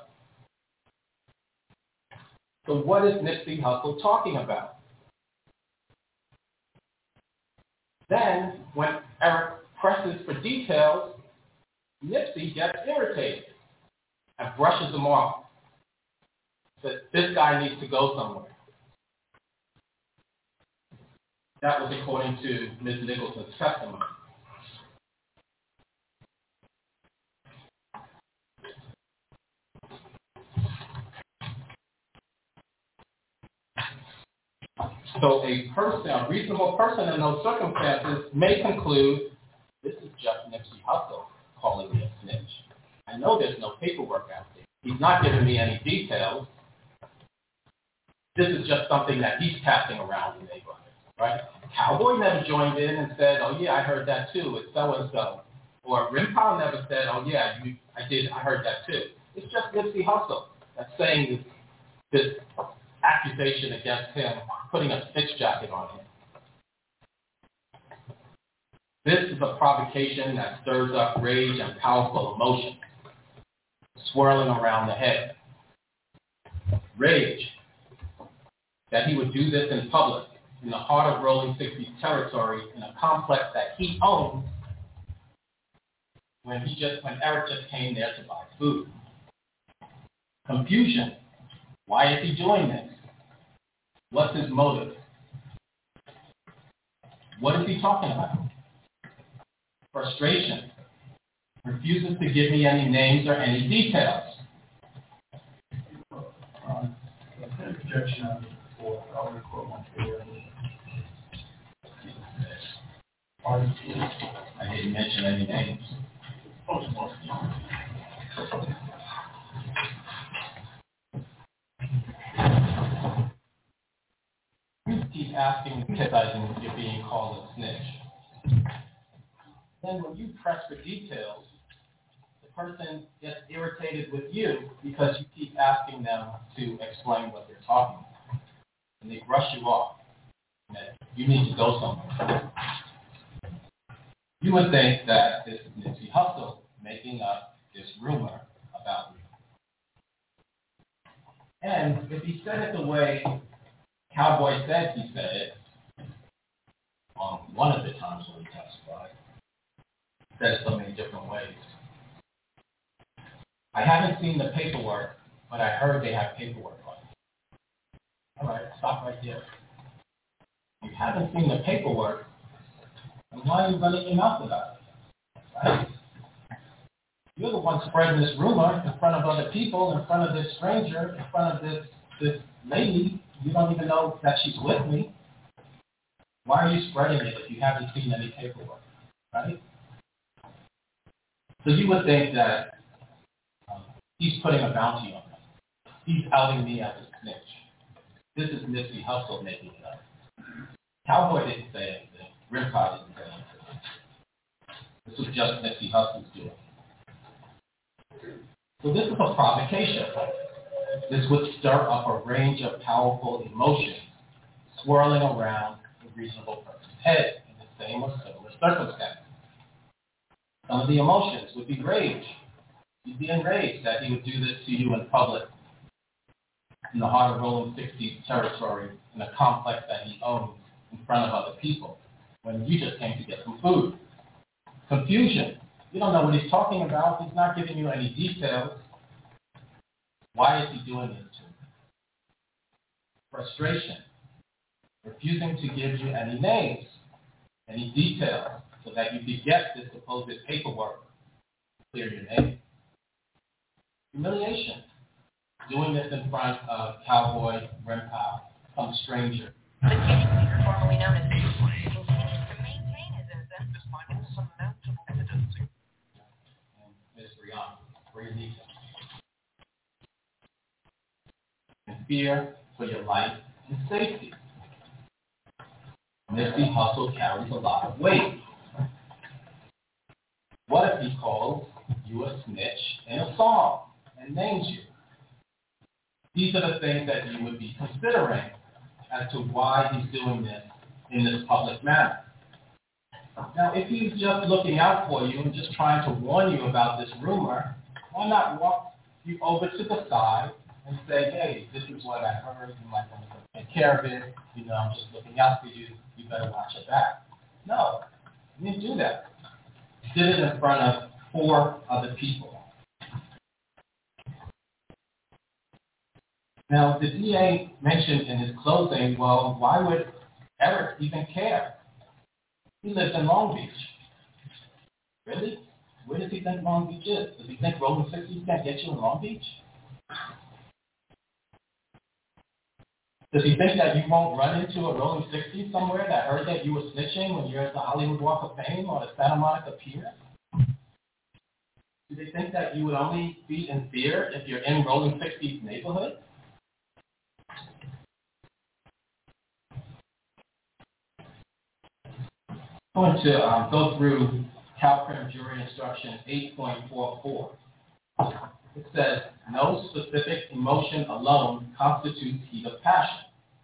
So what is Nipsey Hussle talking about? Then, when Eric presses for details, Nipsey gets irritated and brushes him off. Says, this guy needs to go somewhere. That was according to Miz Nicholson's testimony. So a person, a reasonable person in those circumstances may conclude, this is just Nipsey Hussle calling me a snitch. I know there's no paperwork out there. He's not giving me any details. This is just something that he's passing around the neighborhood, right? Cowboy never joined in and said, oh yeah, I heard that too, it's so-and-so. Or Rimpao never said, oh yeah, you, I did, I heard that too. It's just Nipsey Hussle that's saying this, this accusation against him, putting a snitch jacket on him. This is a provocation that stirs up rage and powerful emotion, swirling around the head. Rage that he would do this in public, in the heart of Rolling sixties territory, in a complex that he owned, when he just when Eric just came there to buy food. Confusion. Why is he doing this? What's his motive? What is he talking about? Frustration. Refuses to give me any names or any details. Um, objection for our report on I didn't mention any names. You keep asking, criticizing you're being called a snitch. Then when you press for details, the person gets irritated with you because you keep asking them to explain what they're talking about. And they brush you off. you need to go somewhere. You would think that this is Nipsey Hussle making up this rumor about you. And if he said it the way Cowboy said he said it, on one of the times when he testified, said it so many different ways. I haven't seen the paperwork, but I heard they have paperwork on it. All right, stop right there. You haven't seen the paperwork, then why are you running your mouth about it? Right? You're the one spreading this rumor in front of other people, in front of this stranger, in front of this, this lady. You don't even know that she's with me. Why are you spreading it if you haven't seen any paperwork, right? So you would think that um, he's putting a bounty on me. He's outing me as a snitch. This is Nipsey Hussle making it up. Cowboy didn't say anything. Rimcod didn't say anything. This was just Nipsey Hussle's doing. So this is a provocation. This would stir up a range of powerful emotions swirling around a reasonable person's head in the same or similar circumstances. Some of the emotions would be rage. You'd be enraged that he would do this to you in public, in the heart of Rolling sixties territory, in a complex that he owns in front of other people, when you just came to get some food. Confusion. You don't know what he's talking about. He's not giving you any details. Why is he doing this to you? Frustration. Refusing to give you any names, any details, so that you could get this supposed paperwork to clear your name. Humiliation. Doing this in front of Cowboy, Rimcod, some stranger. The case leader, formerly known as Bigfoot, continues to maintain his innocence despite insurmountable evidence. And Miz Rihanna, where you need them. And fear for your life and safety. Nipsey Hussle carries a lot of weight. What if he calls you a snitch in a song and names you? These are the things that you would be considering as to why he's doing this in this public manner. Now, if he's just looking out for you and just trying to warn you about this rumor, why not walk you over to the side and say, hey, this is what I heard, you might want to take care of it, you know, I'm just looking out for you, you better watch your back. No, you didn't do that. You did it in front of four other people. Now, the D A mentioned in his closing, well, why would Eric even care? He lives in Long Beach. Really? Where does he think Long Beach is? Does he think Rolling sixties can't get you in Long Beach? Does he think that you won't run into a Rolling sixties somewhere that heard that you were snitching when you're at the Hollywood Walk of Fame or the Santa Monica Pier? Do they think that you would only be in fear if you're in Rolling sixties neighborhood? I'm going to um, go through CalCrim Jury Instruction eight point four four. It says, no specific emotion alone constitutes heat of passion.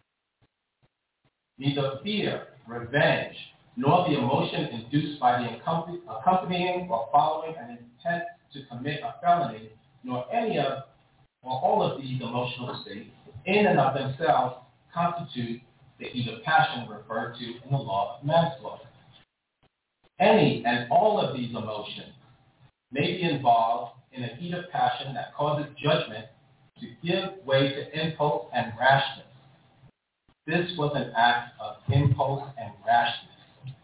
Neither fear, revenge, nor the emotion induced by the accompanying or following an intent to commit a felony, nor any of or all of these emotional states in and of themselves constitute the heat of passion referred to in the law of manslaughter. Any and all of these emotions may be involved in a heat of passion that causes judgment to give way to impulse and rashness. This was an act of impulse and rashness.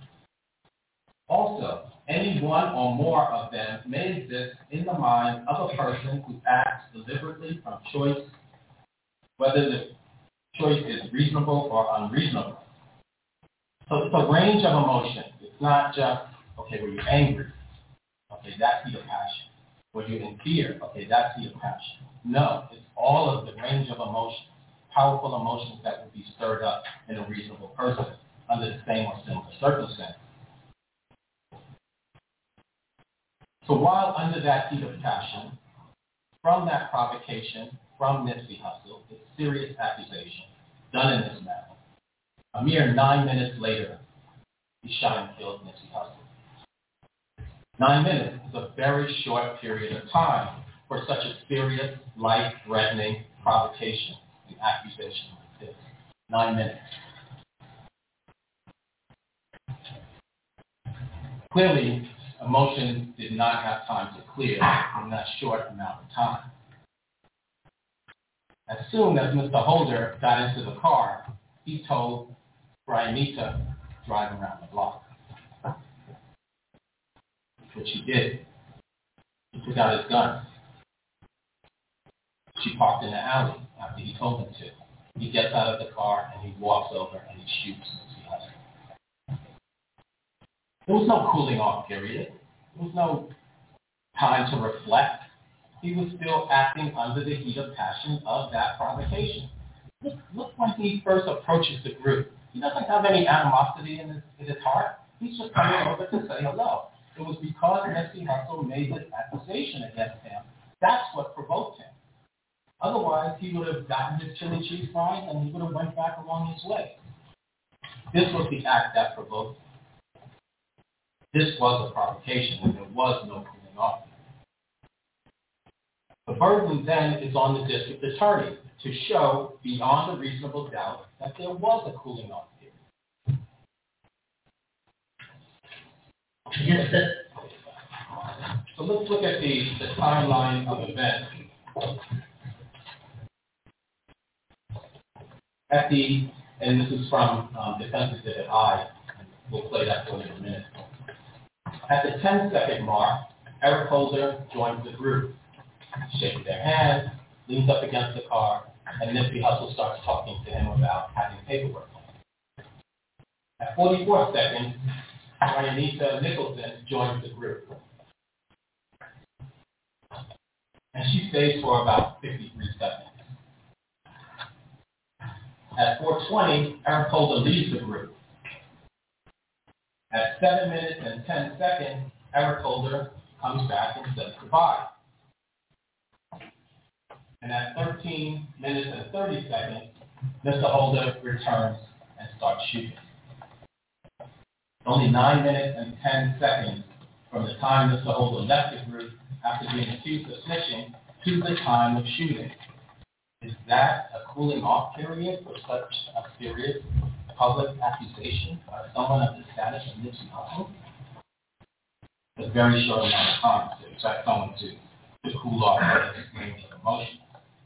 Also, any one or more of them may exist in the mind of a person who acts deliberately from choice, whether the choice is reasonable or unreasonable. So it's a range of emotion. It's not just, okay, were you angry? Okay, that's heat of passion. Were you in fear? Okay, that's heat of passion. No, it's all of the range of emotions, powerful emotions that would be stirred up in a reasonable person under the same or similar circumstances. So while under that heat of passion, from that provocation, from Nipsey Hussle, it's serious accusation done in this manner, A mere nine minutes later, he shot and killed Nipsey Hussle. Nine minutes is a very short period of time for such a serious, life-threatening provocation and accusation like this. Nine minutes. Clearly, emotions did not have time to clear in that short amount of time. As soon as Mister Holder got into the car, he told Brianita to drive around the block, which he did. He took out his gun. She parked in the alley after he told him to. He gets out of the car and he walks over and he shoots Nipsey Hussle. There was no cooling off period. There was no time to reflect. He was still acting under the heat of passion of that provocation. Look, look when he first approaches the group. He doesn't have any animosity in his, in his heart. He's just coming over to say hello. It was because Nipsey Hussle made this accusation against him. That's what provoked him. Otherwise, he would have gotten his chili cheese fries and he would have went back along his way. This was the act that provoked him. This was a provocation, and there was no cooling off. The burden then is on the district attorney to show beyond a reasonable doubt that there was a cooling off period. Yes, sir. So let's look at the, the timeline of events. At the, and this is from um, Defense Exhibit I, and we'll play that for you in a minute. At the ten-second mark, Eric Holder joins the group, shakes their hand, leans up against the car, and Nipsey Hussle starts talking to him about having paperwork. At forty-four seconds, Brianita Nicholson joins the group. And she stays for about fifty-three seconds. At four twenty, Eric Holder leaves the group. At seven minutes and ten seconds, Eric Holder comes back and says goodbye. And at thirteen minutes and thirty seconds, Mister Holder returns and starts shooting. Only nine minutes and ten seconds from the time Mister Holder left the group after being accused of snitching to the time of shooting. Is that a cooling off period for such a serious public accusation by someone of the status of Nipsey Hussle? It's a very short amount of time to expect someone to, to cool off or range of emotion.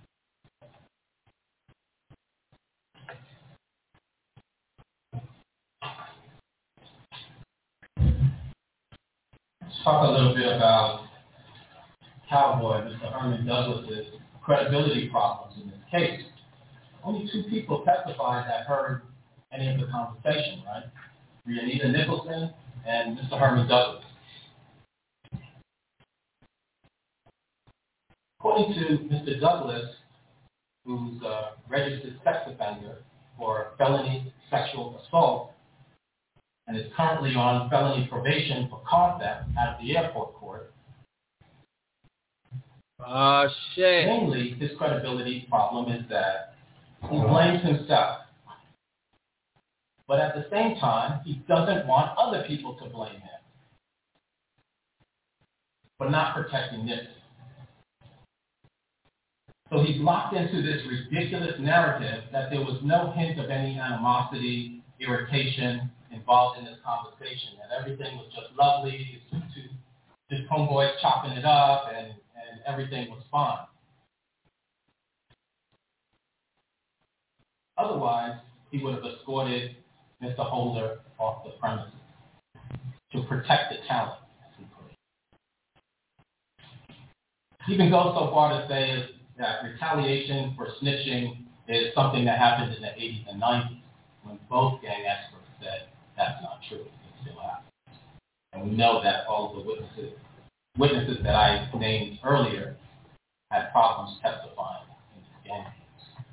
Let's talk a little bit about Cowboy, Mister Herman Douglas's credibility problems in this case. Only two people testified that heard any of the conversation, right? Brianita Nicholson and Mister Herman Douglas. According to Mister Douglas, who's a registered sex offender for felony sexual assault and is currently on felony probation for car theft out of the airport court. Oh, shit. Mainly, his credibility problem is that he blames himself. But at the same time, he doesn't want other people to blame him for not protecting Nipsey. So he's locked into this ridiculous narrative that there was no hint of any animosity, irritation involved in this conversation, that everything was just lovely, it's just, two, just homeboys chopping it up, and, and everything was fine. Otherwise, he would have escorted Mister Holder off the premises to protect the talent, as he put it. He even goes so far to say that retaliation for snitching is something that happened in the eighties and nineties, when both gang experts said that's not true. It still happens. And we know that all of the witnesses, witnesses that I named earlier had problems testifying in this gang case.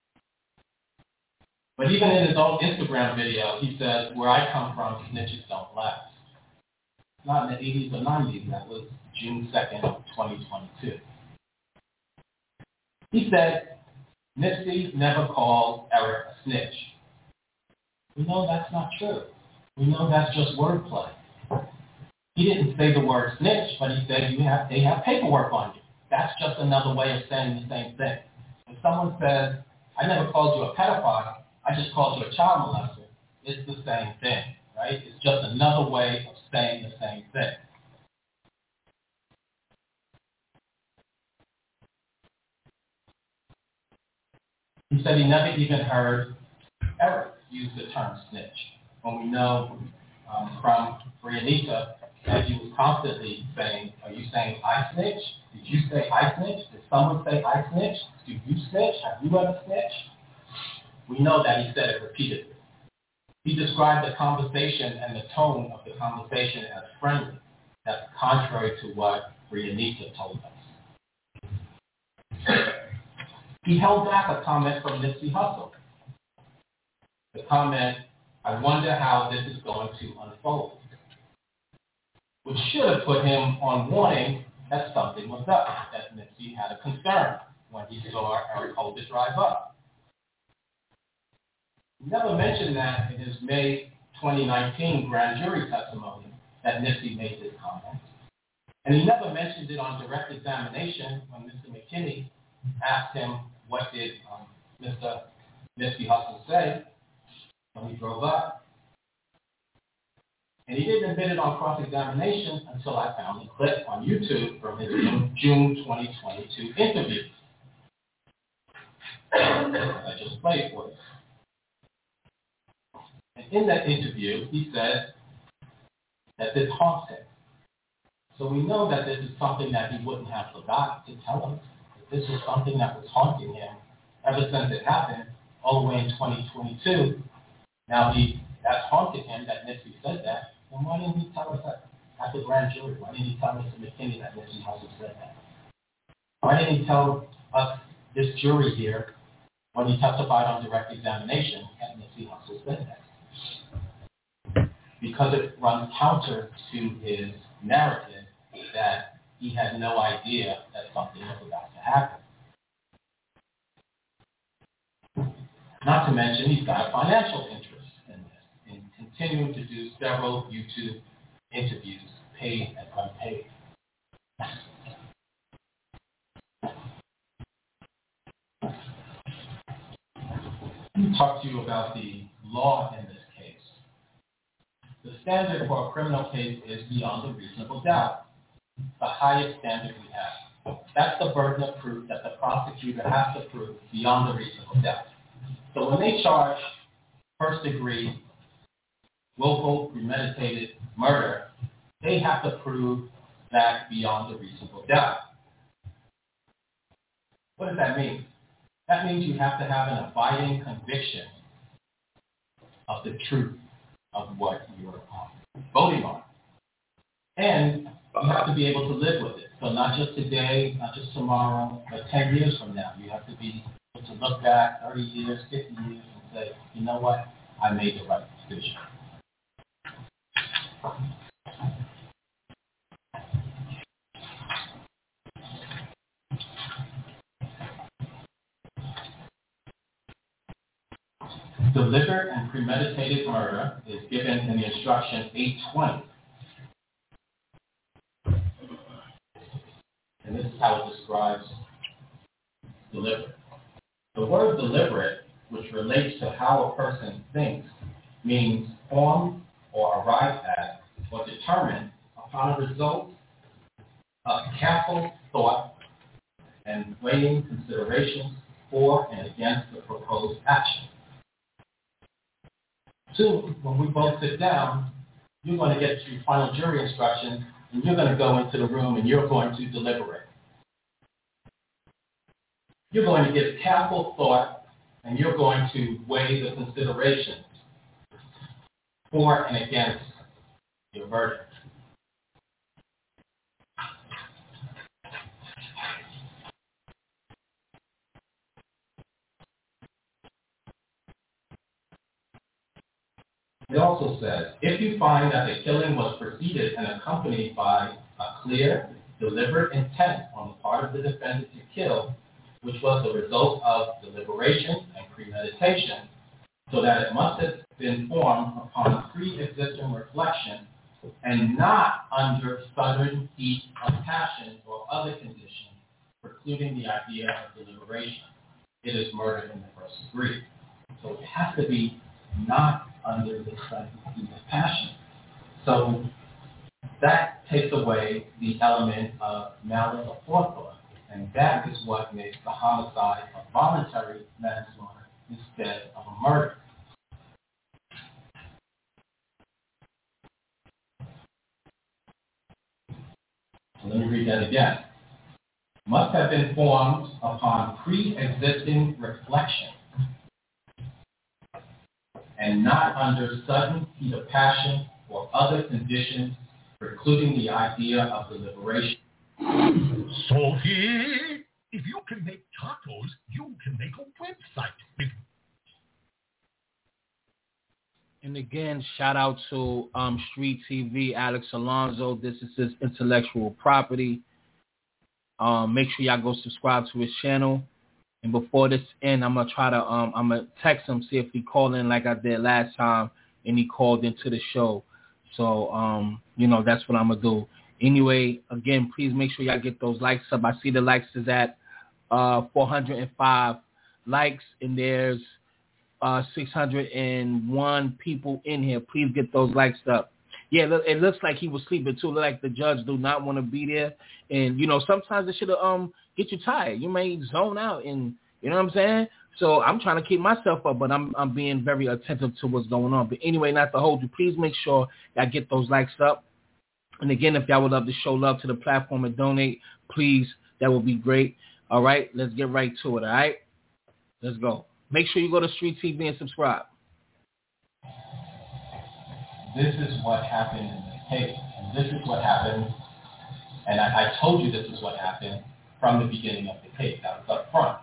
But even in his own Instagram video, he says, "Where I come from, snitches don't last." Not in the eighties or nineties. That was June second, twenty twenty-two. He said, Nipsey never called Eric a snitch. We know that's not true. We know that's just wordplay. He didn't say the word snitch, but he said you have they have paperwork on you. That's just another way of saying the same thing. If someone says, I never called you a pedophile, I just called you a child molester, it's the same thing, right? It's just another way of saying the same thing. He said he never even heard Eric use the term snitch. When we know um, from Brianita that he was constantly saying, are you saying I snitch? Did you say I snitch? Did someone say I snitch? Do you snitch? Have you ever snitched? We know that he said it repeatedly. He described the conversation and the tone of the conversation as friendly. That's contrary to what Brianita told us. He held back a comment from Nipsey Hussle. The comment, I wonder how this is going to unfold, which should have put him on warning that something was up, that Nipsey had a concern when he saw Eric Holder drive up. He never mentioned that in his May twenty nineteen grand jury testimony that Nipsey made this comment. And he never mentioned it on direct examination when Mister McKinney asked him, what did um, Mister Nipsey Hussle say when he drove up? And he didn't admit it on cross-examination until I found a clip on YouTube from his June twenty twenty-two interview. I just played for you. And in that interview, he said that this haunts him. So we know that this is something that he wouldn't have forgotten to tell us. This was something that was haunting him ever since it happened, all the way in twenty twenty-two. Now, he, that's haunted him that Nipsey said that. Then why didn't he tell us that at the grand jury? Why didn't he tell Mister McKinney that Nipsey Hussle said that? Why didn't he tell us, this jury here, when he testified on direct examination that Nipsey Hussle said that? Because it runs counter to his narrative that he had no idea that something was about to happen. Not to mention, he's got a financial interest in this, in continuing to do several YouTube interviews, paid and unpaid. Let me talk to you about the law in this case. The standard for a criminal case is beyond a reasonable doubt. The highest standard we have. That's the burden of proof that the prosecutor has to prove beyond a reasonable doubt. So when they charge first degree, willful, premeditated murder, they have to prove that beyond a reasonable doubt. What does that mean? That means you have to have an abiding conviction of the truth of what you're voting on. And you have to be able to live with it. So not just today, not just tomorrow, but ten years from now. You have to be able to look back thirty years, fifty years, and say, you know what? I made the right decision. Deliberate and premeditated murder is given in the instruction eight twenty. And this is how it describes deliberate. The word deliberate, which relates to how a person thinks, means form or arrive at or determine upon a result of careful thought and weighing considerations for and against the proposed action. Soon, when we both sit down, you're going to get your final jury instructions, and you're going to go into the room and you're going to deliberate. You're going to give careful thought, and you're going to weigh the considerations for and against your verdict. It also says, if you find that the killing was preceded and accompanied by a clear, deliberate intent on the part of the defendant to kill, which was the result of deliberation and premeditation, so that it must have been formed upon pre-existing reflection and not under sudden heat of passion or other conditions precluding the idea of deliberation. It is murder in the first degree. So it has to be not under the sudden heat of passion. So that takes away the element of malice or forethought, and that is what makes the homicide a voluntary manslaughter instead of a murder. So let me read that again. Must have been formed upon pre-existing reflection and not under sudden heat of passion or other conditions precluding the idea of deliberation. Sophie, if you can make tacos, you can make a website. If And again, shout out to um, Street T V, Alex Alonso. This is his intellectual property. Um, make sure y'all go subscribe to his channel. And before this end, I'm gonna try to um, I'm gonna text him, see if he called in like I did last time, and he called into the show. So um, you know, that's what I'm gonna do. Anyway, again, please make sure y'all get those likes up. I see the likes is at uh, four hundred five likes, and there's uh, six hundred one people in here. Please get those likes up. Yeah, it looks like he was sleeping too. Look like the judge do not want to be there. And, you know, sometimes it should um get you tired. You may zone out, and you know what I'm saying? So I'm trying to keep myself up, but I'm I'm being very attentive to what's going on. But anyway, not to hold you, please make sure y'all get those likes up. And again, if y'all would love to show love to the platform and donate, please, that would be great. All right, let's get right to it, all right? Let's go. Make sure you go to Street T V and subscribe. This is what happened in this case, and this is what happened, and I, I told you this is what happened from the beginning of the case. That was up front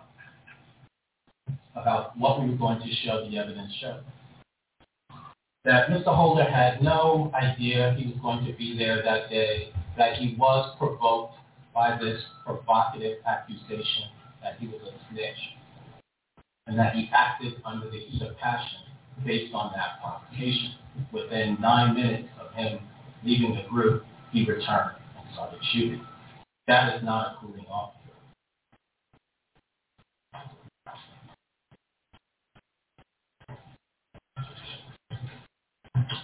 about what we were going to show the evidence showed. That Mister Holder had no idea he was going to be there that day, that he was provoked by this provocative accusation that he was a snitch, and that he acted under the heat of passion based on that provocation. Within nine minutes of him leaving the group, he returned and started shooting. That is not a cooling off period.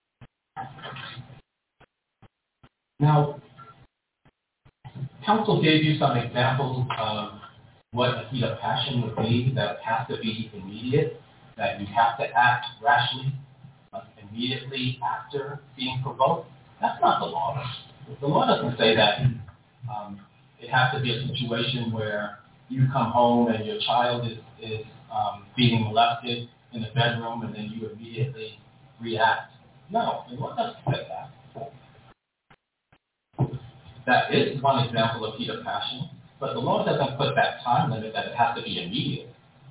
Now, counsel gave you some examples of what a heat of passion would be, that has to be immediate, that you have to act rashly uh, immediately after being provoked. That's not the law. The law doesn't say that. Um, it has to be a situation where you come home and your child is, is um, being molested in the bedroom and then you immediately react. No, the law doesn't say that. That is one example of heat of passion, but the law doesn't put that time limit that it has to be immediate.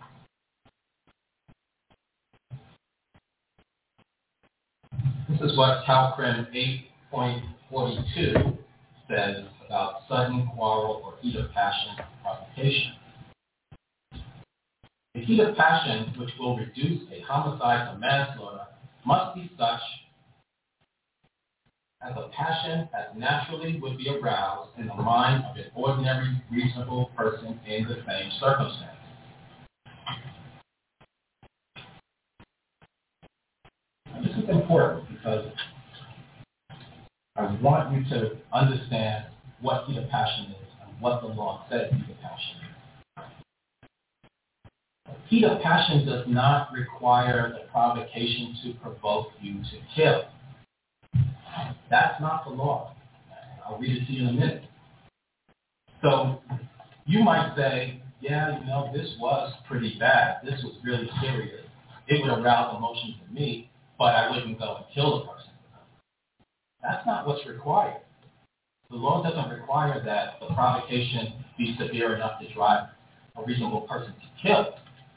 This is what CalCrim eight point forty-two says about sudden quarrel or heat of passion provocation. The heat of passion, which will reduce a homicide to manslaughter, must be such as a passion as naturally would be aroused in the mind of an ordinary, reasonable person in the same circumstance. Now, this is important because I want you to understand what heat of passion is and what the law says heat of passion is. Heat of passion does not require the provocation to provoke you to kill. That's not the law. I'll read it to you in a minute. So you might say, yeah, you know, this was pretty bad. This was really serious. It would arouse emotions in me, but I wouldn't go and kill the person. That's not what's required. The law doesn't require that the provocation be severe enough to drive a reasonable person to kill.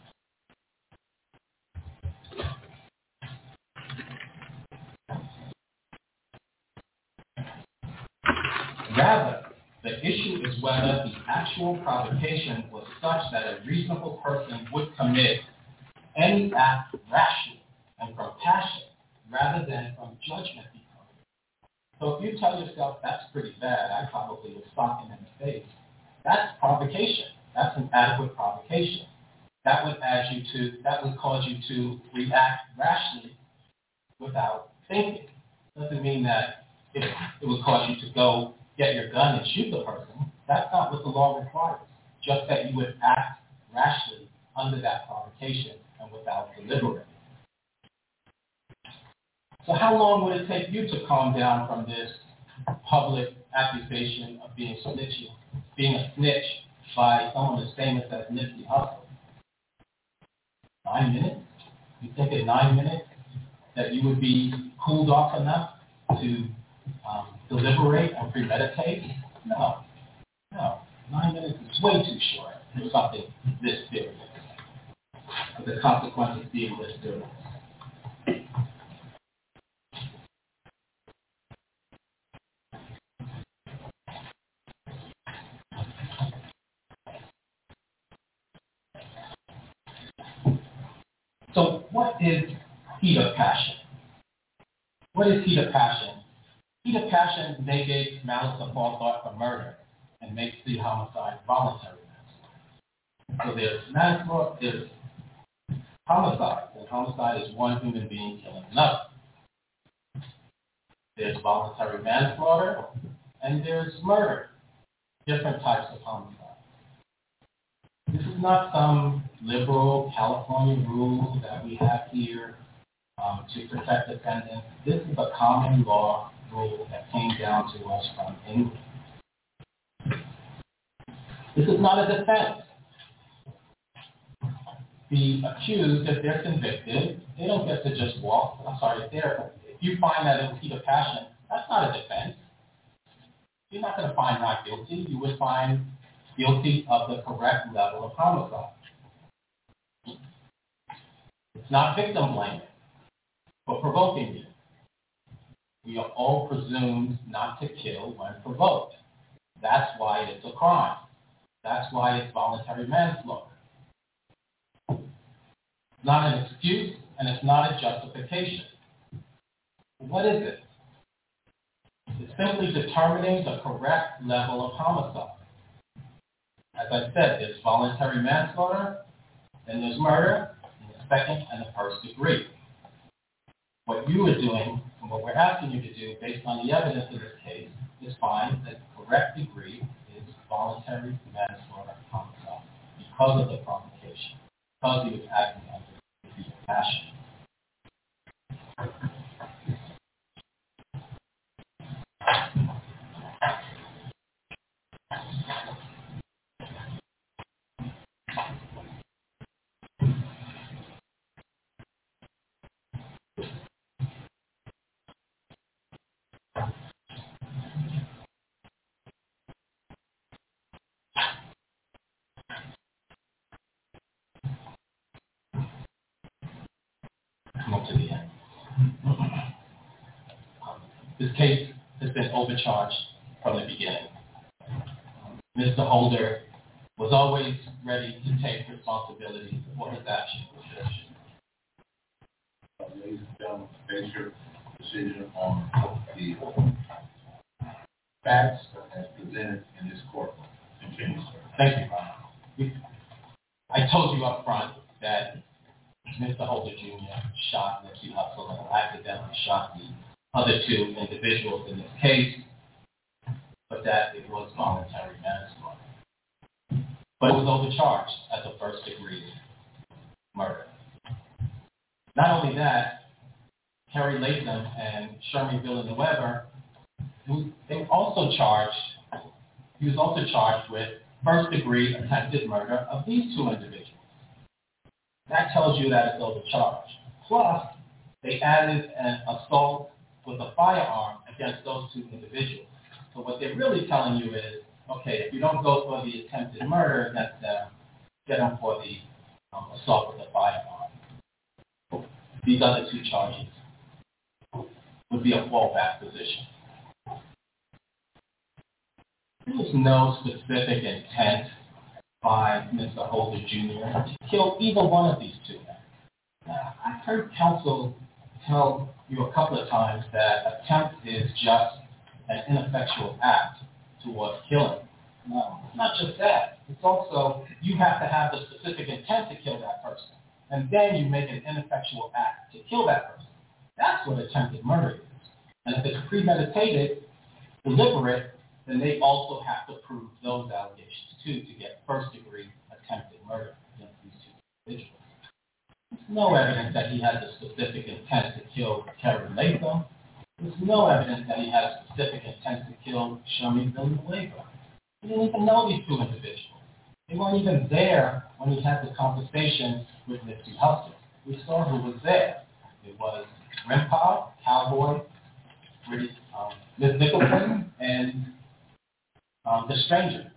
Rather, the issue is whether the actual provocation was such that a reasonable person would commit any act rashly and from passion rather than from judgment. So if you tell yourself, that's pretty bad, I probably would sock him in the face, that's provocation. That's an adequate provocation. That would ask you to, that would cause you to react rationally without thinking. Doesn't mean that it, it would cause you to go get your gun and shoot the person. That's not what the law requires. Just that you would act rationally under that provocation and without deliberating. So how long would it take you to calm down from this public accusation of being snitchy, being a snitch by someone as famous as Nipsey Hussle? Nine minutes? You think in nine minutes that you would be cooled off enough to um, deliberate and premeditate? No. No. Nine minutes is way too short for something this serious. But the consequences being this serious. So what is heat of passion? What is heat of passion? Heat of passion negates malice of forethought for murder and makes the homicide voluntary. So there's manslaughter, there's homicide, and homicide is one human being killing another. There's voluntary manslaughter, and there's murder, different types of homicide. This is not some liberal California rule that we have here um, to protect defendants. This is a common law rule that came down to us from England. This is not a defense. The accused, if they're convicted, they don't get to just walk. I'm sorry, if, they're, if you find that it was heat of passion, that's not a defense. You're not going to find not guilty. You would find guilty of the correct level of homicide. It's not victim blaming, but provoking you. We are all presumed not to kill when provoked. That's why it's a crime. That's why it's voluntary manslaughter. It's not an excuse, and it's not a justification. What is it? It's simply determining the correct level of homicide. As I said, there's voluntary manslaughter, then there's murder, and the second and the first degree. What you are doing, and what we're asking you to do, based on the evidence in this case, is find that the correct degree is voluntary manslaughter homicide because of the provocation, because he was acting under the heat of passion. Come up to the end. This case has been overcharged from the beginning. Mister Holder was always ready to take responsibility for his actions. Ladies and gentlemen, base your decision on the facts as presented in this court. Continue, sir. Thank you, Ron. I told you up front that Mister Holder Junior shot Nipsey Hussle and accidentally shot the other two individuals in this case, but that it was voluntary manslaughter. But it was overcharged as a first-degree murder. Not only that, Kerry Latham and Sherman Villanueva, they were also charged, he was also charged with first-degree attempted murder of these two individuals. That tells you that it's overcharged. Plus, they added an assault with a firearm against those two individuals. So what they're really telling you is, okay, if you don't go for the attempted murder against them, get them for the um, assault with a firearm. These other two charges would be a fallback position. There was no specific intent by Mister Holder Junior to kill either one of these two men. Now, I heard counsel tell you a couple of times that attempt is just an ineffectual act towards killing. No, it's not just that. It's also you have to have the specific intent to kill that person. And then you make an ineffectual act to kill that person. That's what attempted murder is. And if it's premeditated, deliberate, then they also have to prove those allegations too to get first-degree attempted murder against these two individuals. There's no evidence that he had the specific intent to kill Kerry Latham. There's no evidence that he had a specific intent to kill Shirley Villanueva. He didn't even know these two individuals. They weren't even there when he had the conversation with Nipsey Hussle. We saw who was there. It was Grandpa, Cowboy, um, Miz Nicholson, and um, the stranger.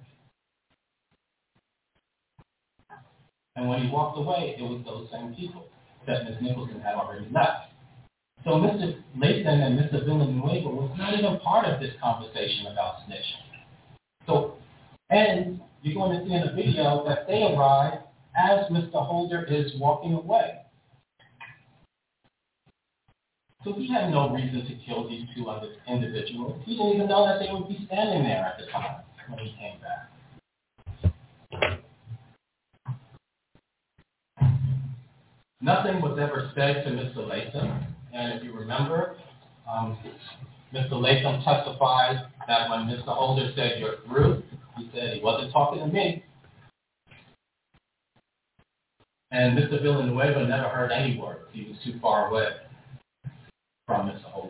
And when he walked away, it was those same people that Miz Nicholson had already left. So Mister Latham and Mister Villanueva was not even part of this conversation about snitching. So, and you're going to see in the video that they arrive as Mister Holder is walking away. So he had no reason to kill these two other individuals. He didn't even know that they would be standing there at the time when he came back. Nothing was ever said to Mister Latham, and if you remember, um, Mister Latham testified that when Mister Holder said, "You're through," he said he wasn't talking to me. And Mister Villanueva never heard any words. He was too far away from Mister Holder.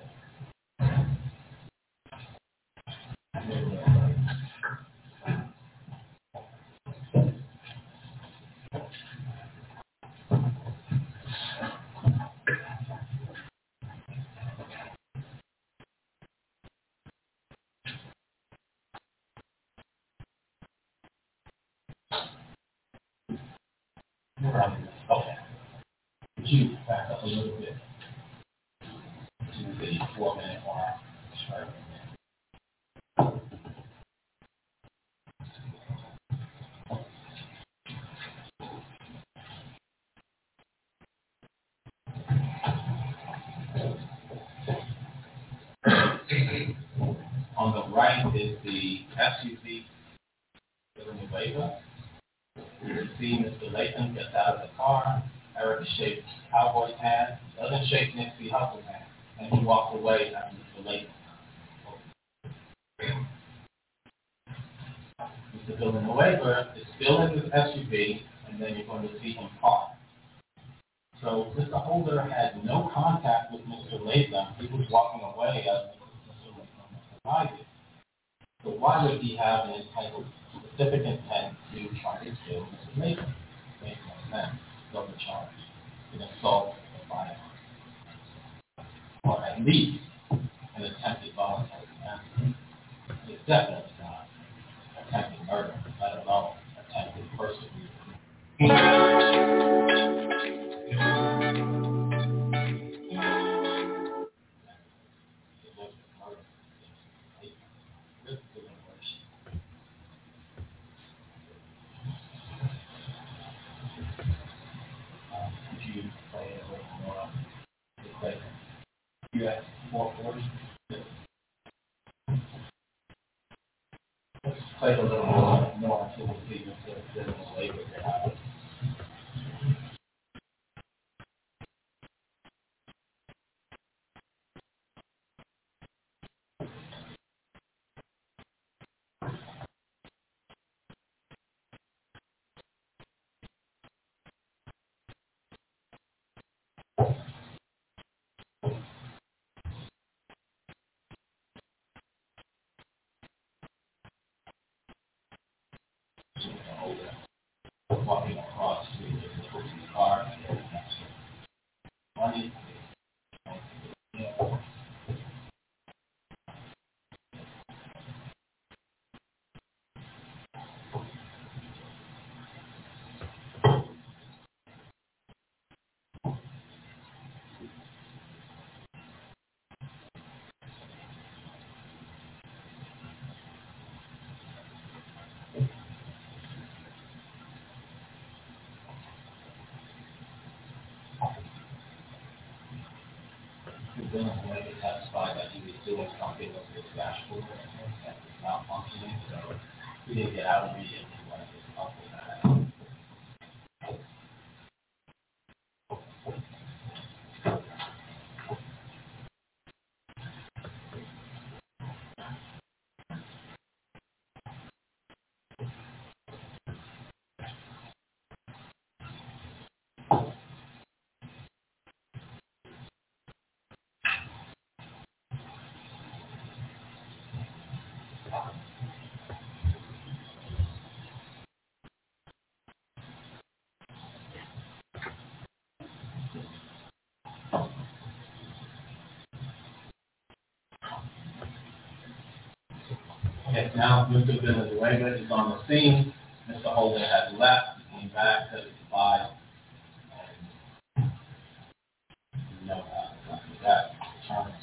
Okay. Could you back up a little bit to the four-minute mark? On the right is the S U V Villanueva. You see Mister Latham gets out of the car. Eric shakes Cowboy's hand, doesn't shake Nipsey Hussle's hand, and he walks away after Mister Latham. Mister Villanueva is still in his S U V, and then you're going to see him park. So Mister Holder had no contact with Mister Latham. He was walking away as Mister Latham provided. So why would he have an entitled specific intent to try to kill Mister Latham? Makes no sense. Double charge. An assault or violence. Or at least an attempted voluntary manslaughter. It's definitely not attempted murder, let alone attempted first degree. U S four forty. Let's play a little more, more until we see Mister Villanueva get out. Walking away. Villanueva testified that he was doing something with his dashboard that was malfunctioning, so he didn't get out immediately when his uncle got out. Yes, now Mister Villanueva is on the scene. Mister Holden has left. He came back, said goodbye, and you know how after that returns.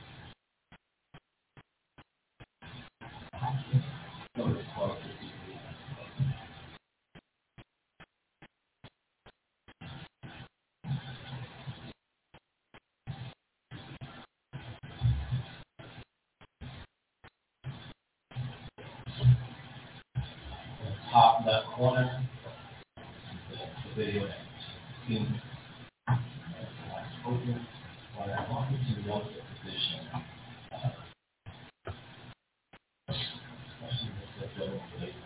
So it's close to top left corner, the video that you've seen. Open. What I want you to note the position, uh, especially with the building related.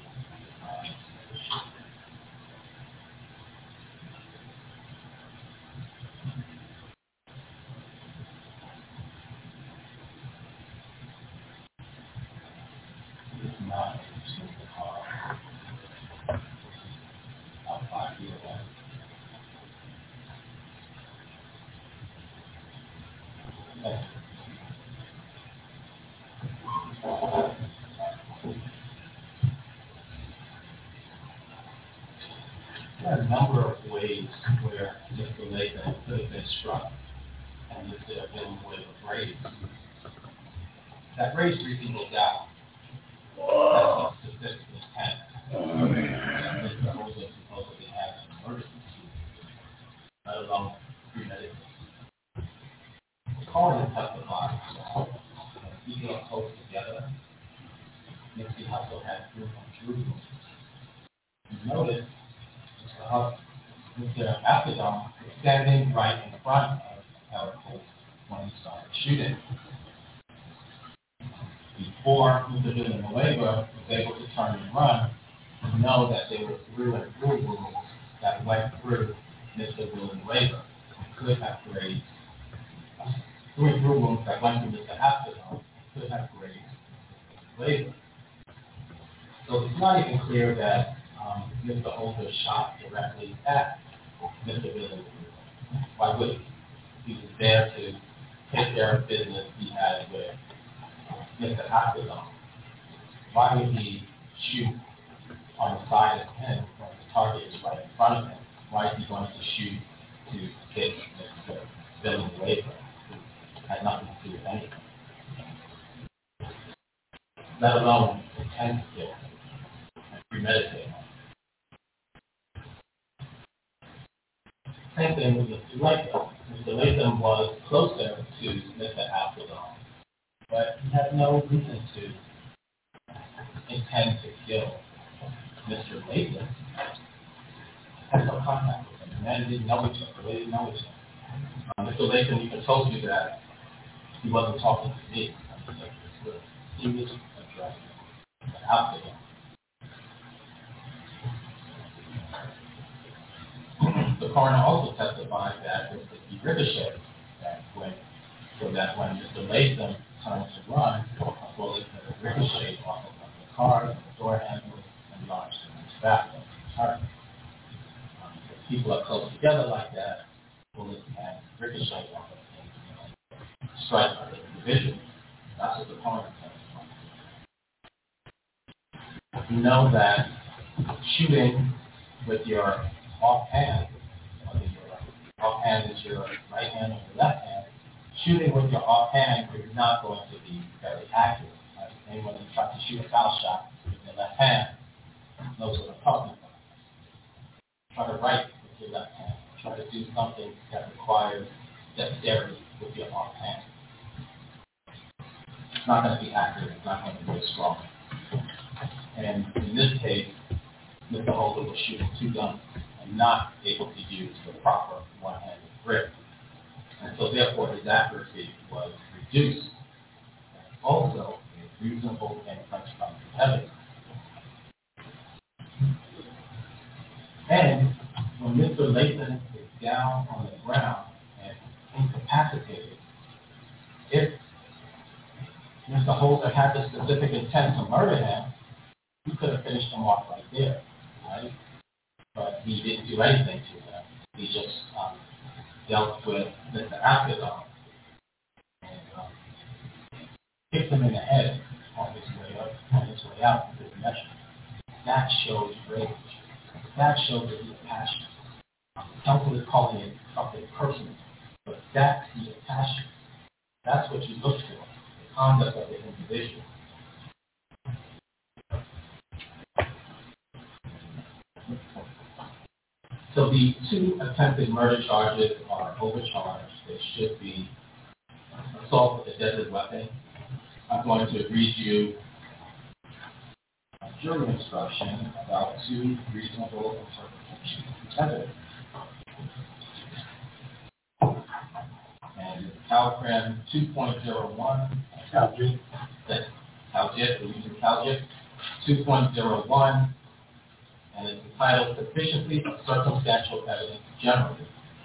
It's not interesting the car. About five feet away. Okay. There are a number of ways where Mister Latham could have been struck and Mister Villanueva raised. That raised reasonable doubt. That's a specific intent. That Mister Holden supposedly has an emergency, let alone premeditated. The coroner testified that he got close together. Nipsey Hussle had proof on Jerusalem. You notice Mister Abdon was standing right in front of Howard Holt when he started shooting. Before Mister Villanueva was able to turn and run, you know that there were through and through rooms that went through Mister Villanueva and could have grazed through and through rooms that went through Mister Abdon could have grazed Villanueva. So it's not even clear that um, Mister Holder shot directly at Mister Villanueva. Why would he? He was there to take care of business he had with Mister Abdon. Why would he shoot on the side of him when the target is right in front of him? Why is he going to shoot to hit Mister Villanueva, who had nothing to do with anything? Let alone intend to kill and premeditate him. Same thing with Mister Latham. Mister Latham was closer to Mister Abdon, but he had no reason to intend to kill Mister Latham. Had no contact with him. The men didn't know each other. They didn't know each other. Um, Mister Latham even told you that he wasn't talking to me. He was addressing Abdon. The coroner also testified that it was the ricochet that went, so that when Mister Latham turned to run, a bullet could ricochet off of the car, the door handle, and launched in his bathroom. Um, if people are close together like that, bullets can ricochet off of things, you know, strike individually. That's what the coroner testified. You know that shooting with your offhand, whether your offhand is your right hand or your left hand, shooting with your offhand is not going to be very accurate. Right? Anyone who tries to shoot a foul shot with your left hand knows what I'm talking about. Try to write with your left hand. Try to do something that requires dexterity with your offhand. not going to be accurate. It's not going to be as strong. And in this case, Mister Holder was shooting two guns and not able to use the proper one-handed grip. And so therefore his accuracy was reduced. Also, a reasonable inference from the evidence. And when Mister Lathan is down on the ground and incapacitated, if Mister Holder had the specific intent to murder him, he could have finished him off right there, right? But he didn't do anything to him. He just um, dealt with Mister Askedon and um, kicked him in the head on his way up, on his way out with his measure. That shows rage. That shows that he's passionate. Um, counsel is calling it something personal, but that's the passion. That's what you look for, the conduct of the individual. So the two attempted murder charges are overcharged. They should be assault with a deadly weapon. I'm going to read you a jury instruction about two reasonable interpretations of evidence. And CalCrim two point oh one, CalJIT, CalJIT, we're using CalJIT, two point oh one, and it's entitled Sufficiency of Circumstantial Evidence Generally.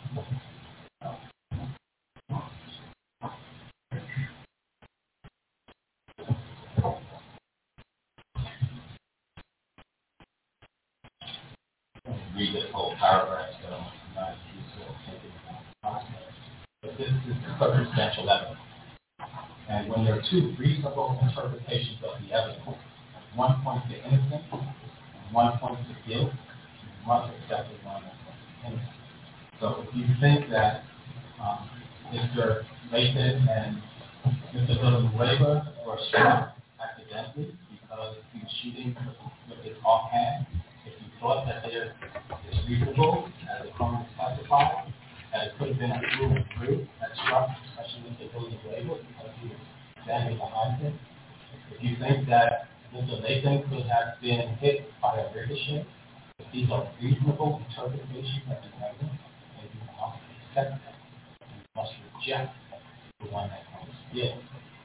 Read this whole paragraph, so I'm not useful taking it. But this is circumstantial evidence. And when there are two reasonable interpretations of the evidence, one points to innocence, one point to guilt, you must accept the one that's innocent. So if you think that um, Mister Lathan and Mister Villanueva were shot accidentally because he was shooting with his offhand, if you thought that there is reasonable, as the crime testified, that it could have been a through and through that struck, especially Mister Villanueva because he was standing behind him, if you think that Mister Lathan could have been hit by a ricochet, if these are reasonable interpretations of the evidence, then you must accept them. You must reject the one that comes guilt.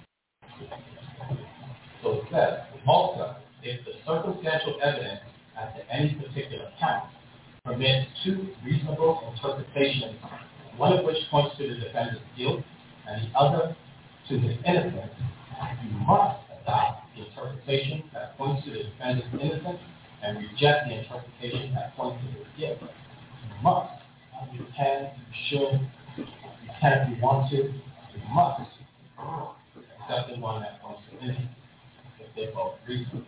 So it says, also, if the circumstantial evidence as to any particular count permits two reasonable interpretations, one of which points to the defendant's guilt and the other to his innocence, you must adopt the interpretation that points to the defendant's innocence and reject the interpretation that points to his guilt. You must. You can, you should, you can if you want to, you must accept the one that points to innocence if they're both reasonable.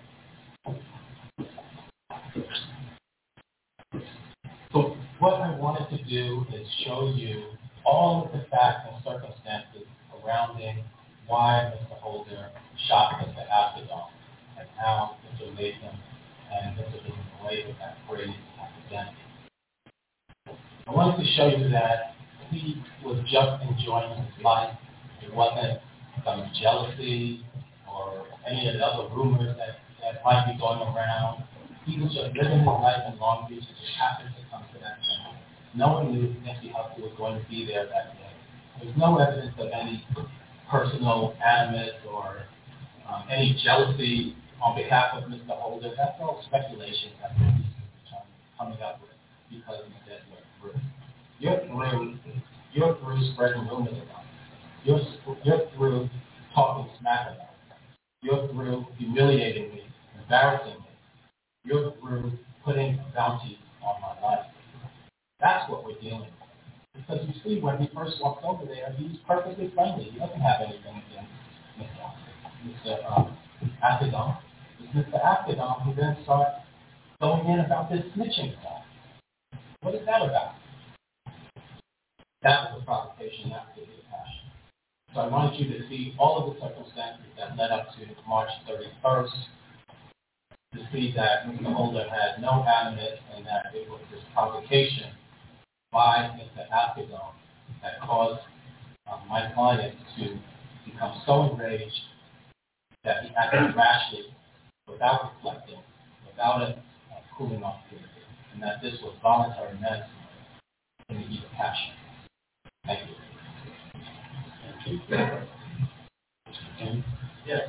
So what I wanted to do is show you all of the facts and circumstances surrounding why Mister Holder shot Mister Askedon and how Mister Lathan and Mister Villanueva got praised accidentally. I wanted to show you that he was just enjoying his life. It wasn't some jealousy or any of the other rumors that, that might be going around. He was just living his life in Long Beach and just happened to come to that town. No one knew Nipsey Hussle was going to be there that day. There's no evidence of any personal animus or um, any jealousy on behalf of Mister Holder. That's all speculation that the police is coming up with because he said you're through. You're through. You're through spreading rumors about it. You're, you're through talking smack about it. You're through humiliating me, embarrassing me. You're through putting bounties on my life. That's what we're dealing with. Because you see, when he first walked over there, he was perfectly friendly. He doesn't have anything against Mister Mister Um, Askedon. It's Mister Askedon who then starts going in about this snitching stuff. What is that about? That was a provocation, that was a passion. So I wanted you to see all of the circumstances that led up to March thirty-first, to see that Mister Holder had no animus and that it was this provocation by Mister Askedon that caused uh, my client to become so enraged that he acted rashly without reflecting, without a, a cooling off period, and that this was voluntary medicine in the heat of passion. Thank you. Thank you. Yes.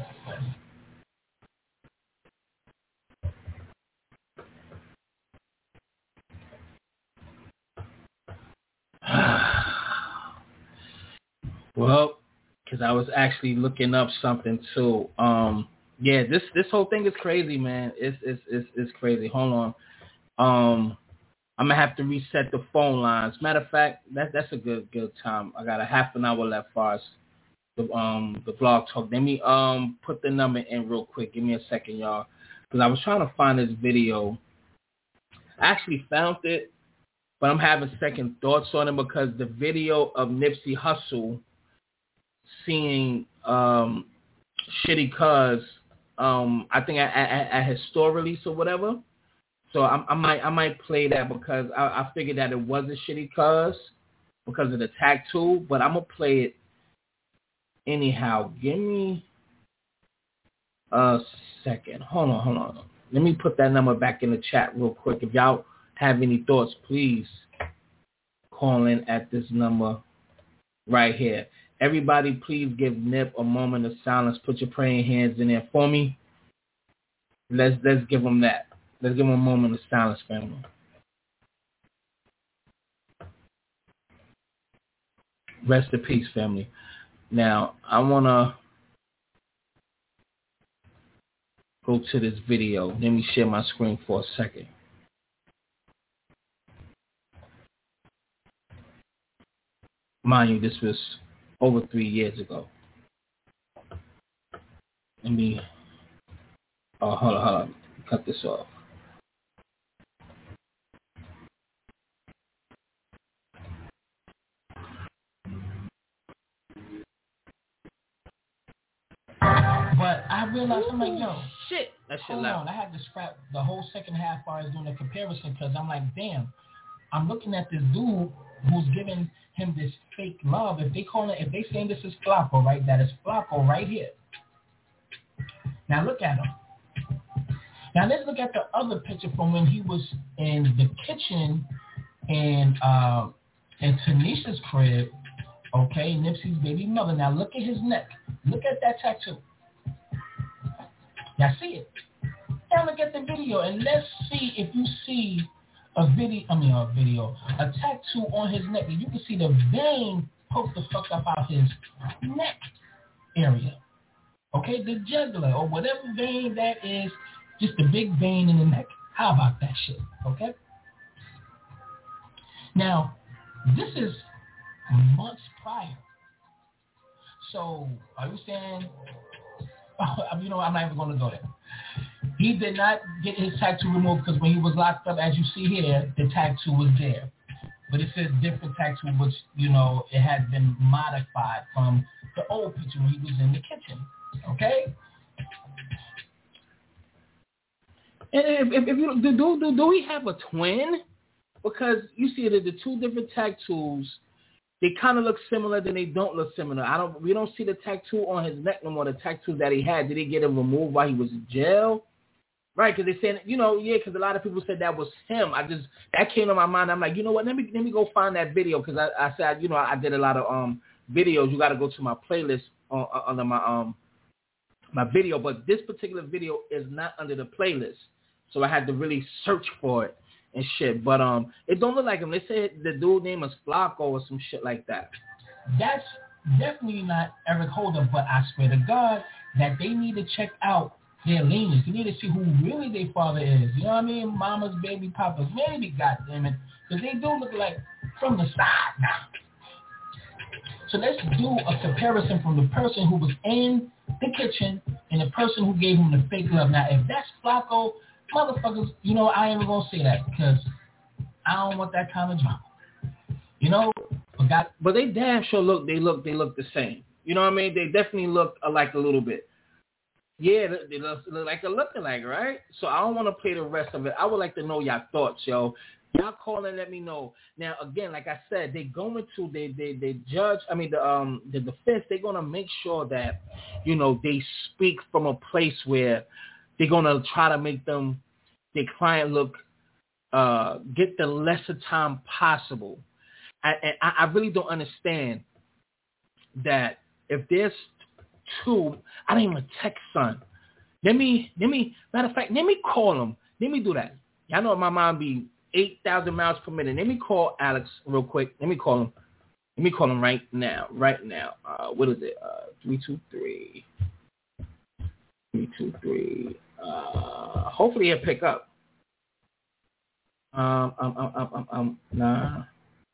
Well, because I was actually looking up something too. Um, yeah, this this whole thing is crazy, man. It's it's it's, it's crazy. Hold on. Um, I'm gonna have to reset the phone lines. Matter of fact, that that's a good good time. I got a half an hour left for us. The um the blog talk. Let me um put the number in real quick. Give me a second, y'all, because I was trying to find this video. I actually found it, but I'm having second thoughts on it because the video of Nipsey Hussle seeing um, Shitty Cuz, um, I think at, at, at his store release or whatever. So I, I might I might play that because I, I figured that it wasn't Shitty Cuz because of the tattoo, but I'm gonna play it anyhow. Give me a second. Hold on, hold on. Let me put that number back in the chat real quick. If y'all have any thoughts, please call in at this number right here. Everybody, please give Nip a moment of silence. Put your praying hands in there for me. Let's let's give him that. Let's give him a moment of silence, family. Rest in peace, family. Now, I want to go to this video. Let me share my screen for a second. Mind you, this was over three years ago. Let me, oh, hold on, hold on. Cut this off. But I realized, I'm like, yo, shit, that shit hold loud. on. I had to scrap the whole second half while I was doing the comparison because I'm like, damn, I'm looking at this dude who's giving him this fake love. If they call it, if they saying this is Flacco, right? That is Flacco right here. Now look at him. Now let's look at the other picture from when he was in the kitchen in uh, in Tanisha's crib. Okay, Nipsey's baby mother. Now look at his neck. Look at that tattoo. Now see it. Now look at the video and let's see if you see a video. I mean a video, a tattoo on his neck. You can see the vein poke the fuck up out his neck area. Okay, the jugular or whatever vein that is, just a big vein in the neck. How about that shit? Okay. Now this is months prior. So are you saying? You know, I'm not even going to go there. He did not get his tattoo removed because when he was locked up, as you see here, the tattoo was there. But it says different tattoo, which, you know, it had been modified from the old picture when he was in the kitchen. Okay? And if, if you do, do, do we have a twin? Because you see that the two different tattoos, they kind of look similar, then they don't look similar. I don't. We don't see the tattoo on his neck no more. The tattoo that he had, did he get it removed while he was in jail? Right? Because they said, you know, yeah. Because a lot of people said that was him. I just that came to my mind. I'm like, you know what? Let me let me go find that video because I, I said, you know, I did a lot of um videos. You got to go to my playlist on, under my um my video, but this particular video is not under the playlist, so I had to really search for it. And shit, but um, it don't look like him. They said the dude name is Flacco or some shit like that. That's definitely not Eric Holder, but I swear to God that they need to check out their lineage. They need to see who really their father is. You know what I mean? Mama's baby, papa's maybe, goddammit, because they do look like from the side now. So let's do a comparison from the person who was in the kitchen and the person who gave him the fake love. Now, if that's Flacco, motherfuckers, you know, I ain't even gonna say that because I don't want that kind of drama. You know, but, got, but they damn sure look. They look. They look the same. You know what I mean? They definitely look alike a little bit. Yeah, they, they look, look like a lookalike, right? So I don't want to play the rest of it. I would like to know your thoughts, yo. Y'all call and let me know. Now, again, like I said, they going to they they they judge. I mean, the um the defense. They're gonna make sure that, you know, they speak from a place where they're gonna try to make them their client look uh get the lesser time possible. I, and I, I really don't understand that if there's two, I don't even text son. Let me let me matter of fact, let me call him. Let me do that. Y'all know my mom be eight thousand miles per minute. Let me call Alex real quick. Let me call him. Let me call him right now. Right now. Uh, what is it? Uh, three two three. Three two three. Uh, hopefully he'll pick up. Um, um, um, um, um, um nah.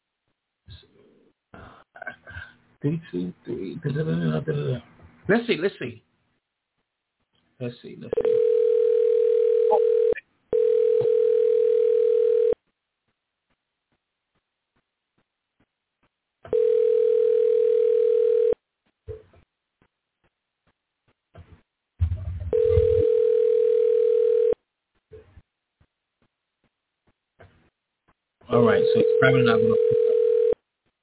Three two three. Let's see. Let's see. Let's see. Let's see. All right, so it's probably not going to pick up.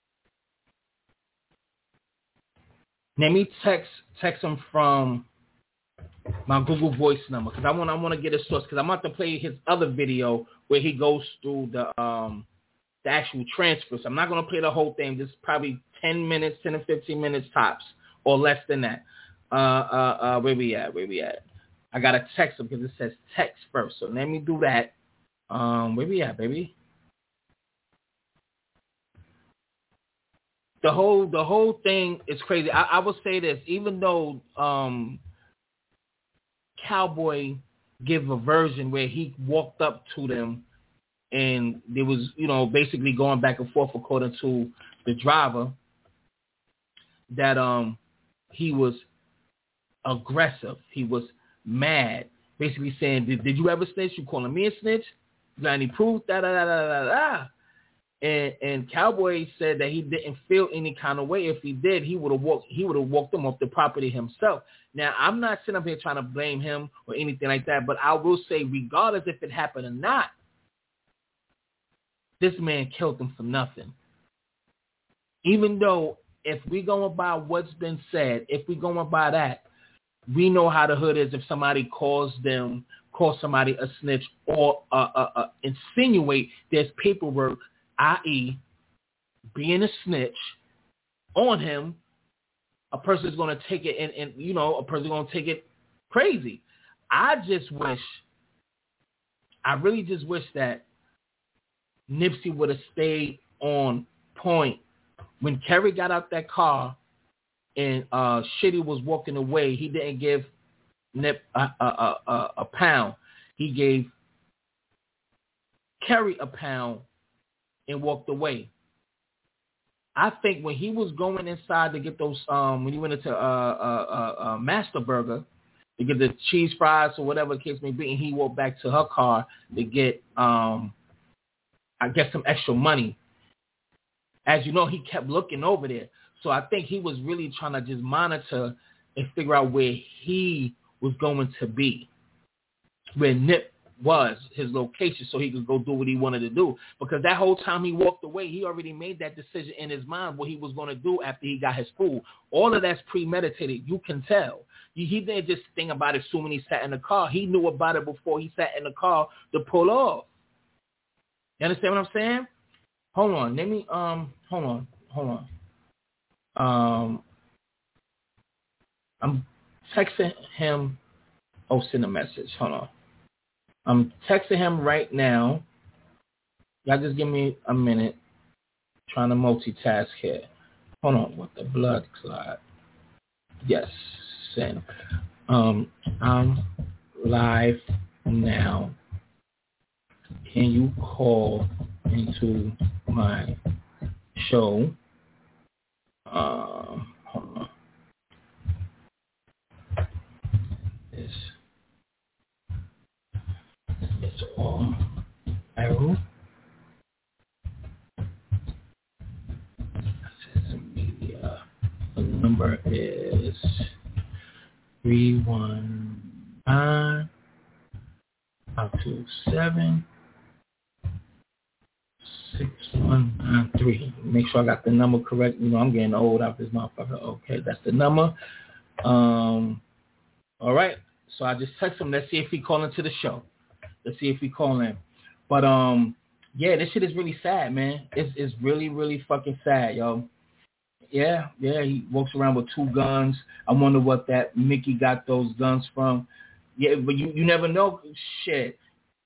Let me text text him from my Google Voice number because I want I want to get a source because I'm about to play his other video where he goes through the um the actual transfers. I'm not going to play the whole thing. Just probably ten minutes, ten to fifteen minutes tops, or less than that. Uh, uh, uh, where we at? Where we at? I gotta text him because it says text first. So let me do that. Um, where we at, baby? The whole the whole thing is crazy. I, I will say this, even though um, Cowboy gave a version where he walked up to them and there was, you know, basically going back and forth according to the driver, that um he was aggressive. He was mad, basically saying, did, did you ever snitch? You calling me a snitch? You got any proof? Da da da da da da. And, and Cowboy said that he didn't feel any kind of way. If he did, he would have walked. He would have walked them off the property himself. Now, I'm not sitting up here trying to blame him or anything like that, but I will say, regardless if it happened or not, this man killed them for nothing. Even though, if we going by what's been said, if we going by that, we know how the hood is. If somebody calls them, calls somebody a snitch, or uh, uh, uh, insinuate there's paperwork, that is, being a snitch on him, a person is going to take it, and, and you know, a person is going to take it crazy. I just wish, I really just wish that Nipsey would have stayed on point. When Kerry got out that car and uh, Shitty was walking away, he didn't give Nip a, a, a, a pound. He gave Kerry a pound and walked away. I think when he was going inside to get those, um, when he went into uh, uh, uh, uh, Master Burger to get the cheese fries or whatever the case may be, and he walked back to her car to get, um, I guess, some extra money. As you know, he kept looking over there. So I think he was really trying to just monitor and figure out where he was going to be, where Nip was, his location, so he could go do what he wanted to do. Because that whole time he walked away, he already made that decision in his mind what he was going to do after he got his food. All of that's premeditated. You can tell. He didn't just think about it as soon as he sat in the car. He knew about it before he sat in the car to pull off. You understand what I'm saying? Hold on. Let me, um, hold on. Hold on. Um, I'm texting him. Oh, send a message. Hold on. I'm texting him right now. Y'all just give me a minute. I'm trying to multitask here. Hold on. What the blood clot? Yes. Send. Um, I'm live now. Can you call into my show? Uh, hold on. This. It's all arrow. Media. The number is three one nine five two seven six one nine three. Make sure I got the number correct. You know, I'm getting old out this motherfucker. Okay, that's the number. Um, all right. So I just text him. Let's see if he call into the show. Let's see if he call in. But um, yeah, this shit is really sad, man. It's it's really really fucking sad, yo. Yeah, yeah. He walks around with two guns. I wonder what that Mickey got those guns from. Yeah, but you, you never know. Shit.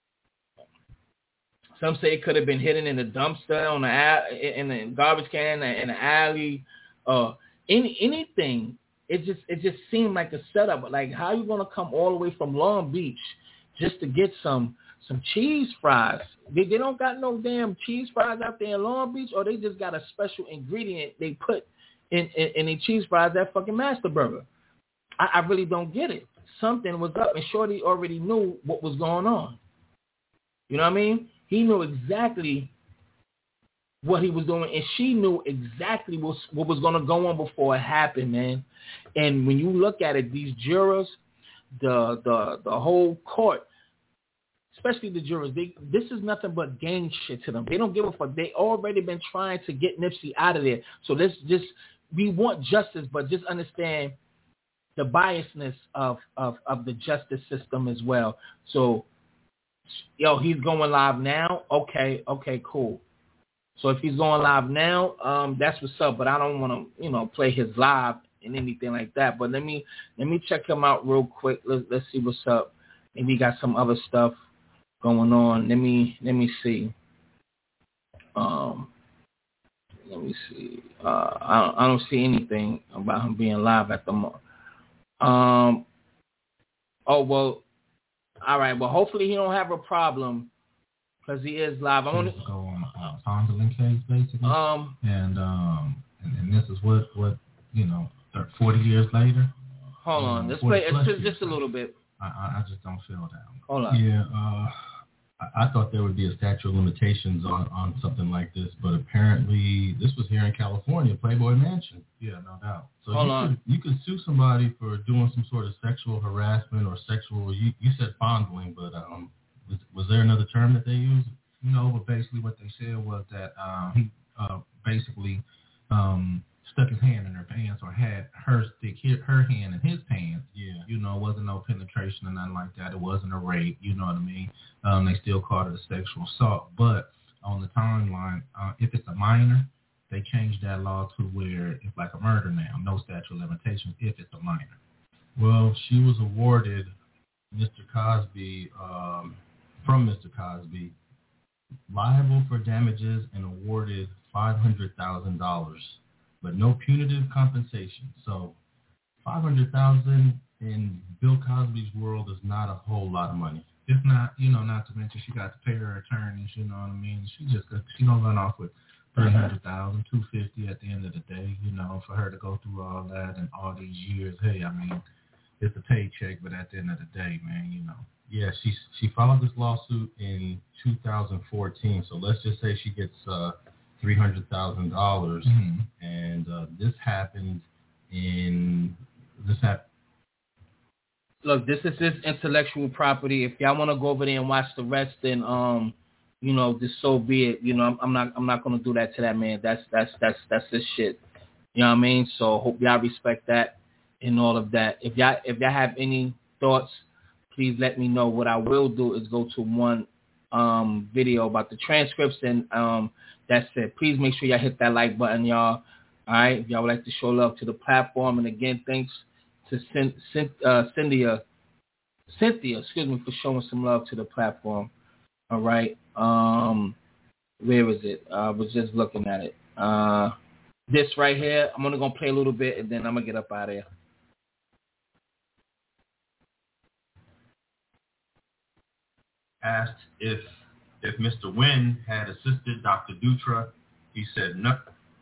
Some say it could have been hidden in the dumpster, on the in the garbage can, in the alley, uh, any anything. It just it just seemed like a setup. Like, how you gonna come all the way from Long Beach just to get some some cheese fries? They they don't got no damn cheese fries out there in Long Beach, or they just got a special ingredient they put in in, in their cheese fries, that fucking Master Burger. I, I really don't get it. Something was up, and Shorty already knew what was going on. You know what I mean? He knew exactly what he was doing, and she knew exactly what, what was going to go on before it happened, man. And when you look at it, these jurors, the the the whole court, especially the jurors, they, this is nothing but gang shit to them. They don't give a fuck. They already been trying to get Nipsey out of there. So let's just, we want justice, but just understand the biasness of, of, of the justice system as well. So, yo, he's going live now? Okay, okay, cool. So if he's going live now, um, that's what's up. But I don't want to, you know, play his live and anything like that. But let me let me check him out real quick. Let's let's see what's up. Maybe he got some other stuff going on. Let me let me see. Um, let me see. Uh, I don't, I don't see anything about him being live at the moment. Um. Oh well. All right. Well, hopefully he don't have a problem because he is live. I want to go on uh, Fondling case basically. Um. And um. And, and this is what what you know. Forty years later. Hold on. Know, let's play. It's just, just a little bit. I, I just don't feel that. Hold on. Yeah. Uh. I, I thought there would be a statute of limitations on, on something like this, but apparently this was here in California, Playboy Mansion. Yeah, no doubt. So Hold you on. could you could sue somebody for doing some sort of sexual harassment or sexual. You, you said fondling, but um, was, was there another term that they used? No, but basically what they said was that um, he uh, basically um, stuck his hand in her pants or had her stick his, her hand in his pants. Yeah. You know, it wasn't no penetration or nothing like that. It wasn't a rape. You know what I mean? Um, they still called it a sexual assault. But on the timeline, uh, if it's a minor, they changed that law to where it's like a murder now. No statute of limitations if it's a minor. Well, she was awarded Mister Cosby, um, from Mister Cosby, liable for damages and awarded five hundred thousand dollars, but no punitive compensation. So five hundred thousand dollars in Bill Cosby's world is not a whole lot of money. It's not, you know, not to mention she got to pay her attorneys, you know what I mean? She just, she don't run off with three hundred thousand dollars, two hundred fifty thousand dollars at the end of the day, you know, for her to go through all that and all these years. Hey, I mean, it's a paycheck, but at the end of the day, man, you know. Yeah, she she filed this lawsuit in two thousand fourteen. So let's just say she gets uh, three hundred thousand dollars, mm-hmm. and uh, this happened in this happened. Look, this is his intellectual property. If y'all want to go over there and watch the rest, then um, you know, just so be it. You know, I'm, I'm not I'm not gonna do that to that man. That's that's that's that's his shit. You know what I mean? So hope y'all respect that and all of that. If y'all if y'all have any thoughts, please let me know. What I will do is go to one um, video about the transcripts, and um, that's it. Please make sure y'all hit that like button, y'all. All right? If y'all would like to show love to the platform. And again, thanks to Cyn- Cyn- uh, Cynthia, Cynthia, excuse me, for showing some love to the platform. All right? Um, where is it? I was just looking at it. Uh, this right here, I'm only going to play a little bit, and then I'm going to get up out of here. Asked if if Mister Nguyen had assisted Doctor Dutra, he said no.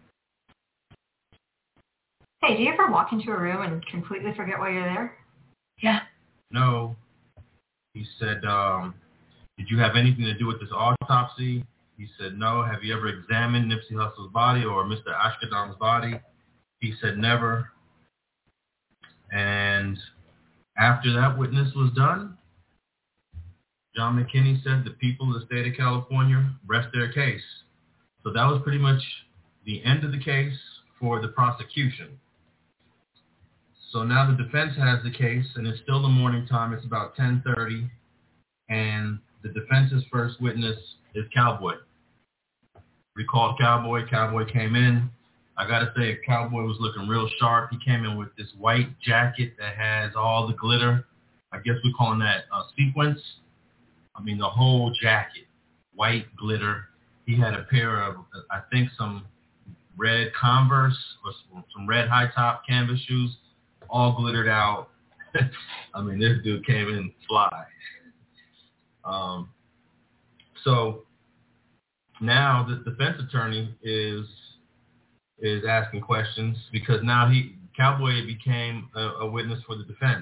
Hey, do you ever walk into a room and completely forget why you're there? Yeah. No. He said, um, did you have anything to do with this autopsy? He said no. Have you ever examined Nipsey Hussle's body or Mister Ashkedom's body? He said never. And after that witness was done, John McKinney said the people of the state of California rest their case. So that was pretty much the end of the case for the prosecution. So now the defense has the case, and it's still the morning time. It's about ten thirty, and the defense's first witness is Cowboy. We called Cowboy. Cowboy came in. I got to say, Cowboy was looking real sharp. He came in with this white jacket that has all the glitter. I guess we're calling that uh, sequence. I mean, the whole jacket, white glitter. He had a pair of, I think, some red Converse or some red high-top canvas shoes, all glittered out. I mean, this dude came in fly. Um, so now the defense attorney is is asking questions because now he Cowboy became a, a witness for the defense.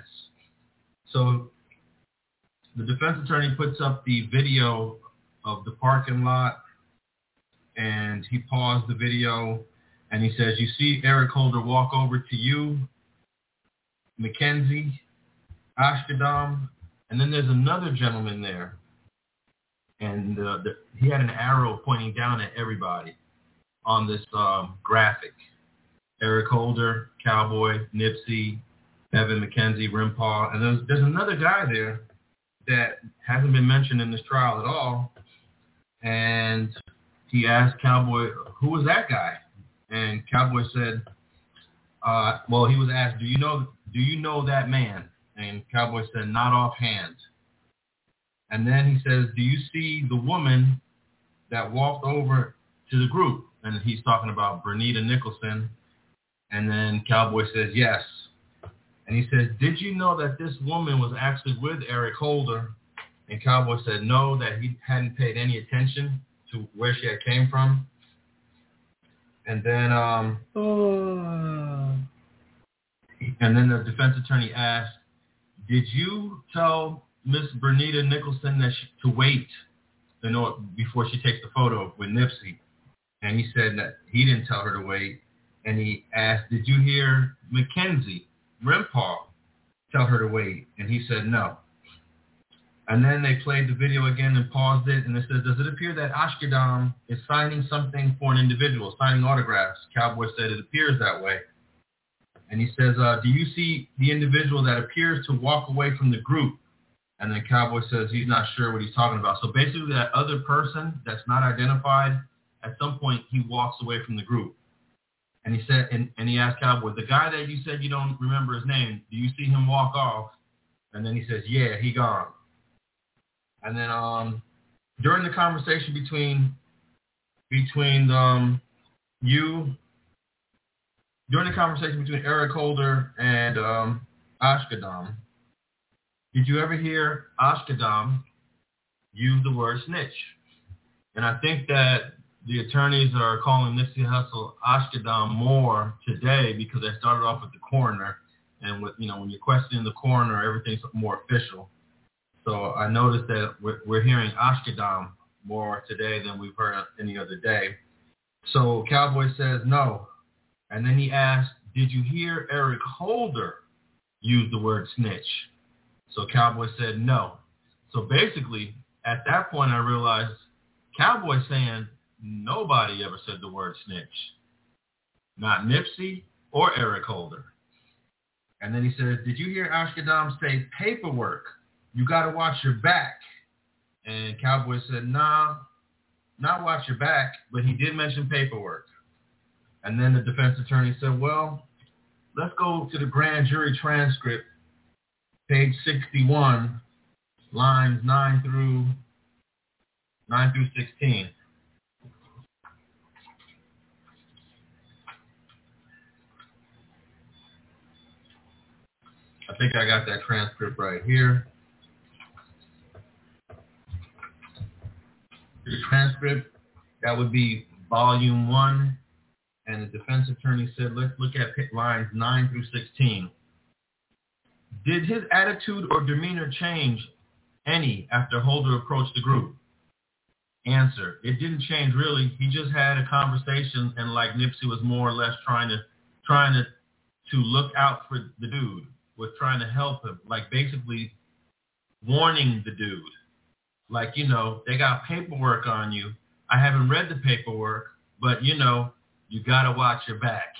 So the defense attorney puts up the video of the parking lot, and he paused the video, and he says, "You see Eric Holder walk over to you, Mackenzie, Ashkadam, and then there's another gentleman there." And uh, the, he had an arrow pointing down at everybody on this um, graphic. Eric Holder, Cowboy, Nipsey, Evan McKenzie, Rimpaw, and there's, there's another guy there that hasn't been mentioned in this trial at all. And he asked Cowboy, who was that guy? And Cowboy said, uh, well, he was asked, do you know, do you know that man? And Cowboy said, not offhand. And then he says, do you see the woman that walked over to the group? And he's talking about Bernita Nicholson. And then Cowboy says, yes. And he says, did you know that this woman was actually with Eric Holder? And Cowboy said, no, that he hadn't paid any attention to where she had came from. And then, um, oh. and then the defense attorney asked, did you tell Miss Bernita Nicholson that she, to wait in order, before she takes the photo with Nipsey? And he said that he didn't tell her to wait. And he asked, did you hear Mackenzie Rimpaw tell her to wait? And he said no. And then they played the video again and paused it, and it says, does it appear that Ashkadam is signing something for an individual, signing autographs? Cowboy said it appears that way. And he says, uh, do you see the individual that appears to walk away from the group? And then Cowboy says he's not sure what he's talking about. So basically that other person that's not identified, at some point he walks away from the group. And he said, and, and he asked Cowboy, the guy that you said you don't remember his name, do you see him walk off? And then he says, yeah, he gone. And then um, during the conversation between between um, you, during the conversation between Eric Holder and um, Ashkadam, did you ever hear Ashkadam use the word snitch? And I think that the attorneys are calling Nipsey Hussle Ashkadam more today because they started off with the coroner, and with you know when you're questioning the coroner, everything's more official. So I noticed that we're, we're hearing Ashkadam more today than we've heard any other day. So Cowboy says no. And then he asked, did you hear Eric Holder use the word snitch? So Cowboy said no. So basically, at that point, I realized Cowboy saying nobody ever said the word snitch. Not Nipsey or Eric Holder. And then he said, did you hear Ashkadam say paperwork? You got to watch your back. And Cowboy said, nah, not watch your back, but he did mention paperwork. And then the defense attorney said, well, let's go to the grand jury transcript, page sixty-one, lines nine through nine through sixteen. I think I got that transcript right here. The transcript, that would be volume one, and the defense attorney said, let's look at lines nine through sixteen. Did his attitude or demeanor change any after Holder approached the group? Answer, it didn't change really. He just had a conversation, and like Nipsey was more or less trying to trying to to look out for the dude, was trying to help him, like basically warning the dude. Like, you know, they got paperwork on you. I haven't read the paperwork, but, you know, you got to watch your back.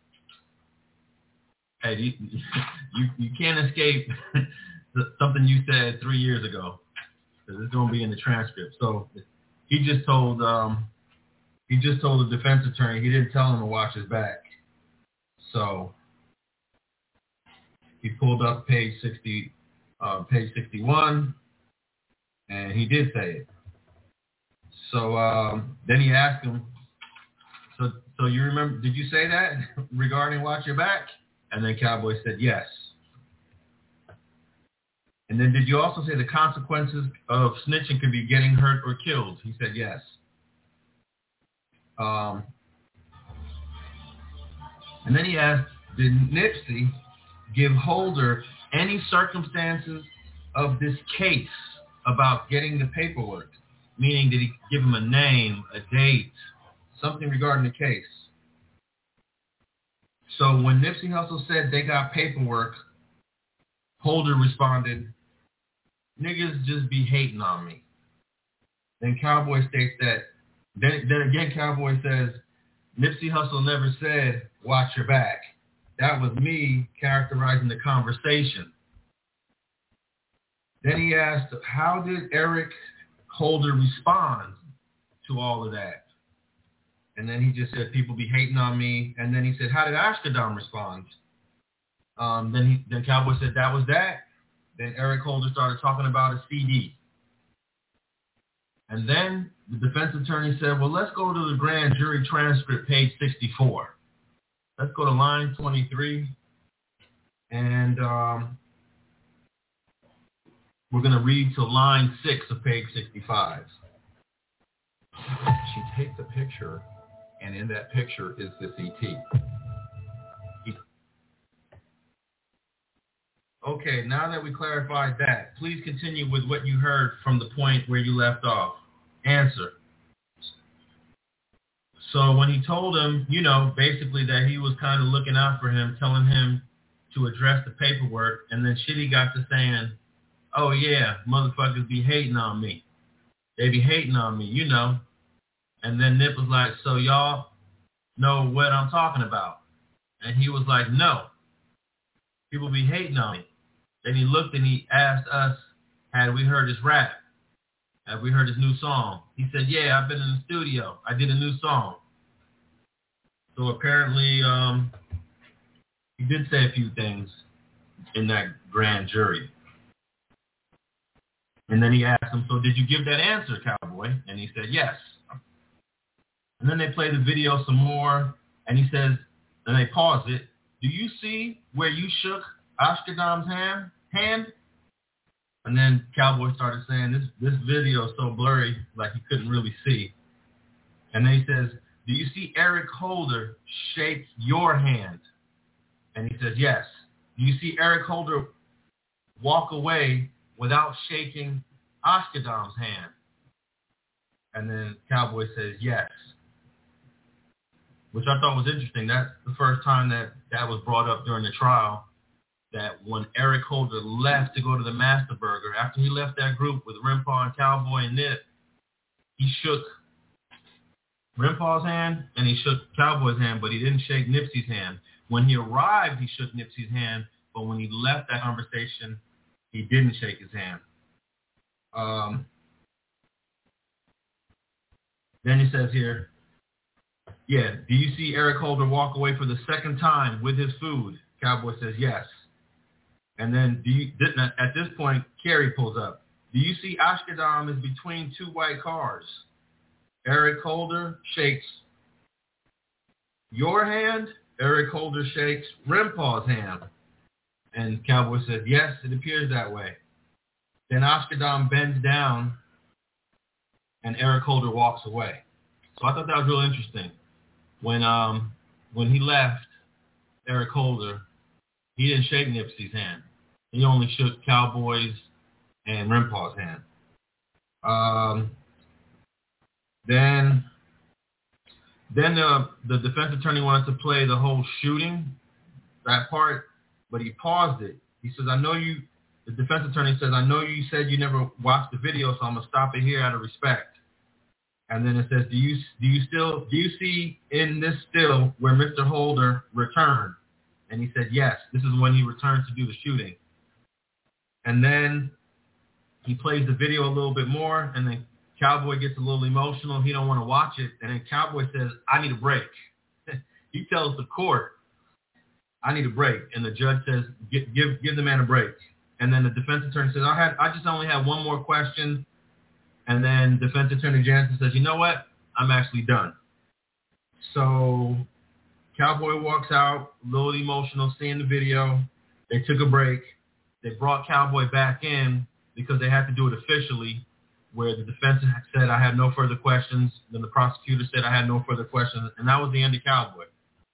Hey, you, you, you can't escape something you said three years ago, because it's going to be in the transcript. So he just told um, he just told the defense attorney he didn't tell him to watch his back. So he pulled up page sixty, uh, page sixty-one, and he did say it. So um, then he asked him, so so you remember, did you say that regarding watch your back? And then Cowboy said yes. And then did you also say the consequences of snitching could be getting hurt or killed? He said yes. Um, and then he asked, did Nipsey give Holder any circumstances of this case about getting the paperwork? Meaning, did he give him a name, a date, something regarding the case? So when Nipsey Hussle said they got paperwork, Holder responded, niggas just be hating on me. Then Cowboy states that, then, then again Cowboy says, Nipsey Hussle never said, watch your back. That was me characterizing the conversation. Then he asked, how did Eric Holder respond to all of that? And then he just said, people be hating on me. And then he said, how did Ashkadam respond? Um, then he, then Cowboy said, that was that. Then Eric Holder started talking about a C D. And then the defense attorney said, well, let's go to the grand jury transcript, page sixty-four. Let's go to line twenty-three. And um, we're going to read to line six of page sixty-five. She takes a picture, and in that picture is this E T. Okay, now that we clarified that, please continue with what you heard from the point where you left off. Answer. So when he told him, you know, basically that he was kind of looking out for him, telling him to address the paperwork, and then Shitty got to saying, oh yeah, motherfuckers be hating on me. They be hating on me, you know. And then Nip was like, so y'all know what I'm talking about? And he was like, no. People be hating on me. Then he looked and he asked us, had we heard his rap? Have we heard his new song? He said, yeah, I've been in the studio. I did a new song. So apparently um, he did say a few things in that grand jury. And then he asked him, so did you give that answer, Cowboy? And he said, yes. And then they play the video some more, and he says, and they pause it, do you see where you shook Ashkadam's hand? hand? And then Cowboy started saying, this this video is so blurry, like he couldn't really see. And then he says, do you see Eric Holder shake your hand? And he says, yes. Do you see Eric Holder walk away without shaking Ashkadam's hand? And then Cowboy says, yes. Which I thought was interesting. That's the first time that that was brought up during the trial, that when Eric Holder left to go to the Master Burger, after he left that group with Rimpaw and Cowboy and Nip, he shook Rimpaw's hand and he shook Cowboy's hand, but he didn't shake Nipsey's hand. When he arrived, he shook Nipsey's hand, but when he left that conversation, he didn't shake his hand. Um, then he says here, yeah, do you see Eric Holder walk away for the second time with his food? Cowboy says yes. And then do you, at this point, Kerry pulls up. Do you see Ashkadam is between two white cars? Eric Holder shakes your hand. Eric Holder shakes Rimpaw's hand. And Cowboy says, yes, it appears that way. Then Ashkadam bends down and Eric Holder walks away. So I thought that was real interesting. When um when he left, Eric Holder, he didn't shake Nipsey's hand. He only shook Cowboy's and Rimpaw's hand. Um, then then uh, the defense attorney wanted to play the whole shooting, that part, but he paused it. He says, I know you, the defense attorney says, I know you said you never watched the video, so I'm going to stop it here out of respect. And then it says, do you do you still do you see in this still where Mister Holder returned? And he said, yes, this is when he returned to do the shooting. And then he plays the video a little bit more, and then Cowboy gets a little emotional. He don't want to watch it. And then Cowboy says, I need a break. He tells the court, I need a break. And the judge says, give, give give the man a break. And then the defense attorney says, I had I just only have one more question. And then defense attorney Jansen says, you know what? I'm actually done. So Cowboy walks out, a little emotional, seeing the video. They took a break. They brought Cowboy back in because they had to do it officially, where the defense said, I have no further questions. Then the prosecutor said, I had no further questions. And that was the end of Cowboy.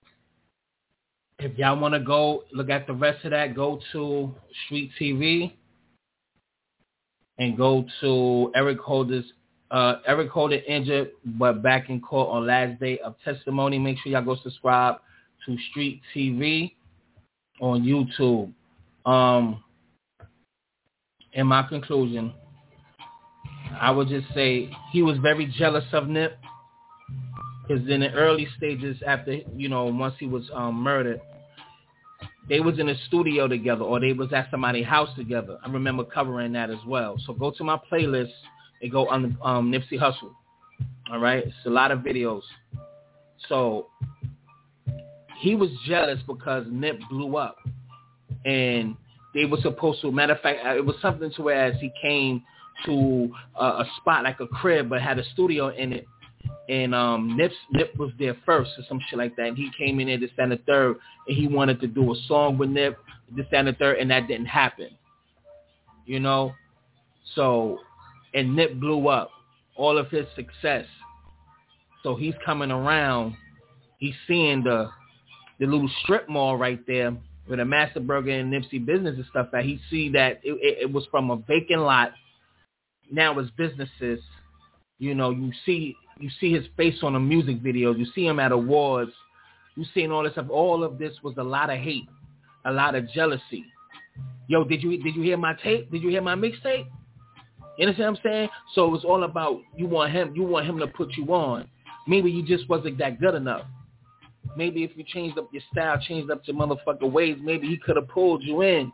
If y'all want to go look at the rest of that, go to Street T V and go to Eric Holder's, uh, Eric Holder injured but back in court on last day of testimony. Make sure y'all go subscribe to Street T V on YouTube. Um, in my conclusion, I would just say he was very jealous of Nip, because in the early stages after, you know, once he was um, murdered, they was in a studio together or they was at somebody's house together. I remember covering that as well. So go to my playlist and go on um, Nipsey Hussle. All right? It's a lot of videos. So he was jealous because Nip blew up. And they were supposed to, matter of fact, it was something to where as he came to uh, a spot like a crib but had a studio in it. And um, Nip, Nip was there first or some shit like that. And he came in there, this, that, and the third, and he wanted to do a song with Nip, this, that, and the third, and that didn't happen. You know? So, and Nip blew up. All of his success. So he's coming around. He's seeing the the little strip mall right there with a Master Burger and Nipsey business and stuff. That he see that it, it, it was from a vacant lot. Now it's businesses. You know, you see... You see his face on the music videos. You see him at awards. You seeing all this stuff. All of this was a lot of hate, a lot of jealousy. Yo, did you did you hear my tape? Did you hear my mixtape? You understand what I'm saying? So it was all about you want him. You want him to put you on. Maybe you just wasn't that good enough. Maybe if you changed up your style, changed up your motherfucking ways, maybe he could have pulled you in.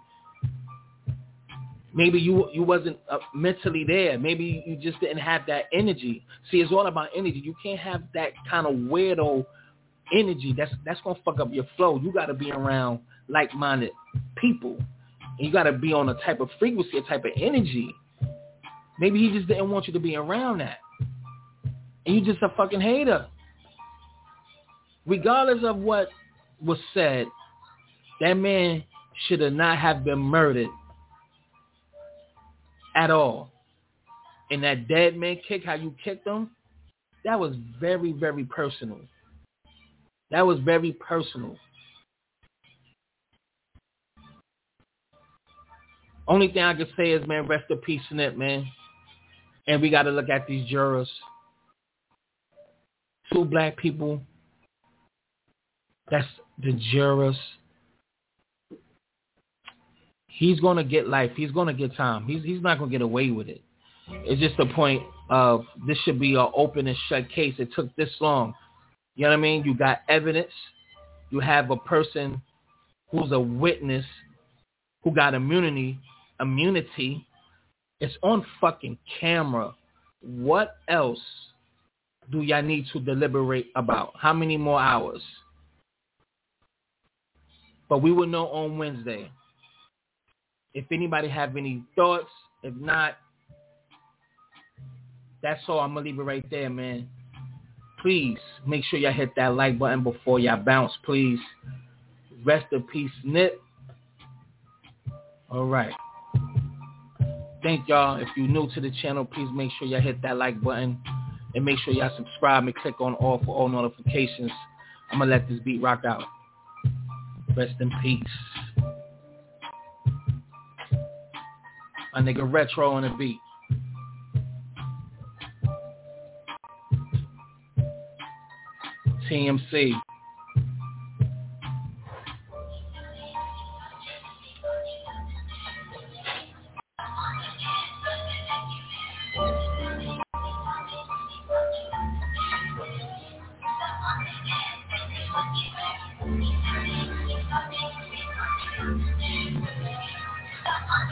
Maybe you you wasn't uh, mentally there. Maybe you just didn't have that energy. See, it's all about energy. You can't have that kind of weirdo energy. That's that's gonna fuck up your flow. You got to be around like-minded people, and you got to be on a type of frequency, a type of energy. Maybe he just didn't want you to be around that, and you just a fucking hater. Regardless of what was said, that man should have not have been murdered at all. And that dead man kick, how you kicked him, that was very, very personal. That was very personal. Only thing I can say is, man, rest in peace, Nip, man. And we got to look at these jurors. Two black people. That's the jurors. He's going to get life. He's going to get time. He's he's not going to get away with it. It's just the point of this should be an open and shut case. It took this long. You know what I mean? You got evidence. You have a person who's a witness who got immunity. Immunity. It's on fucking camera. What else do y'all need to deliberate about? How many more hours? But we will know on Wednesday. If anybody have any thoughts, if not, that's all. I'm going to leave it right there, man. Please make sure y'all hit that like button before y'all bounce, please. Rest in peace, Nip. All right. Thank y'all. If you're new to the channel, please make sure y'all hit that like button and make sure y'all subscribe and click on all for all notifications. I'm going to let this beat rock out. Rest in peace. My nigga Retro on the beat. T M C.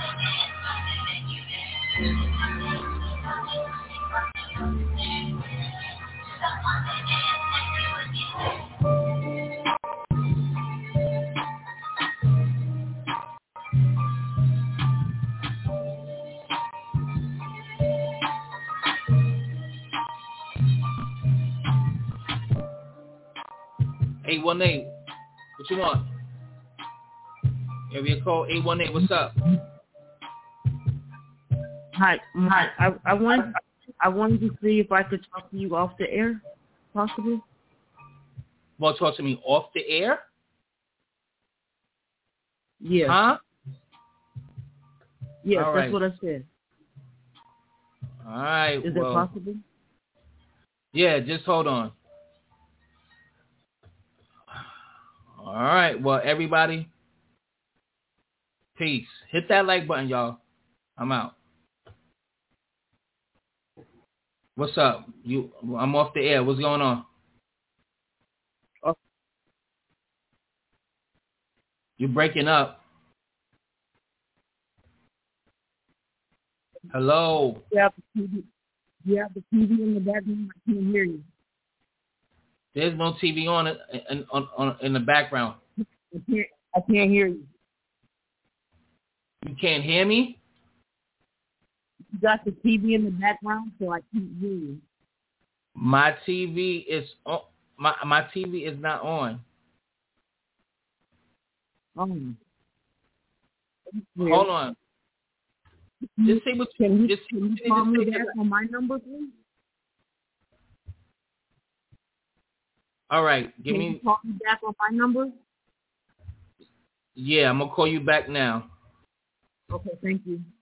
eight one eight, what you want? Area code eight one eight, what's up? Hi, hi. I I wanted I wanted to see if I could talk to you off the air, possibly. Want to talk to me off the air? Yes. Huh? Yes, All that's right. what I said. All right. Is well, it possible? Yeah, just hold on. All right. Well, everybody, peace. Hit that like button, y'all. I'm out. What's up? You? I'm off the air. What's going on? Oh. You're breaking up. Hello. You have the T V. You have the T V in the background. I can't hear you. There's no T V on it in, on, on, in the background. I can't, I can't hear you. You can't hear me? You got the T V in the background, so I can't hear you. My T V is on. My my T V is not on. Um, Hold on. Just say what can you, just, can you just call me say back on my number, please? All right, give can me. you call me back on my number? Yeah, I'm gonna call you back now. Okay, thank you.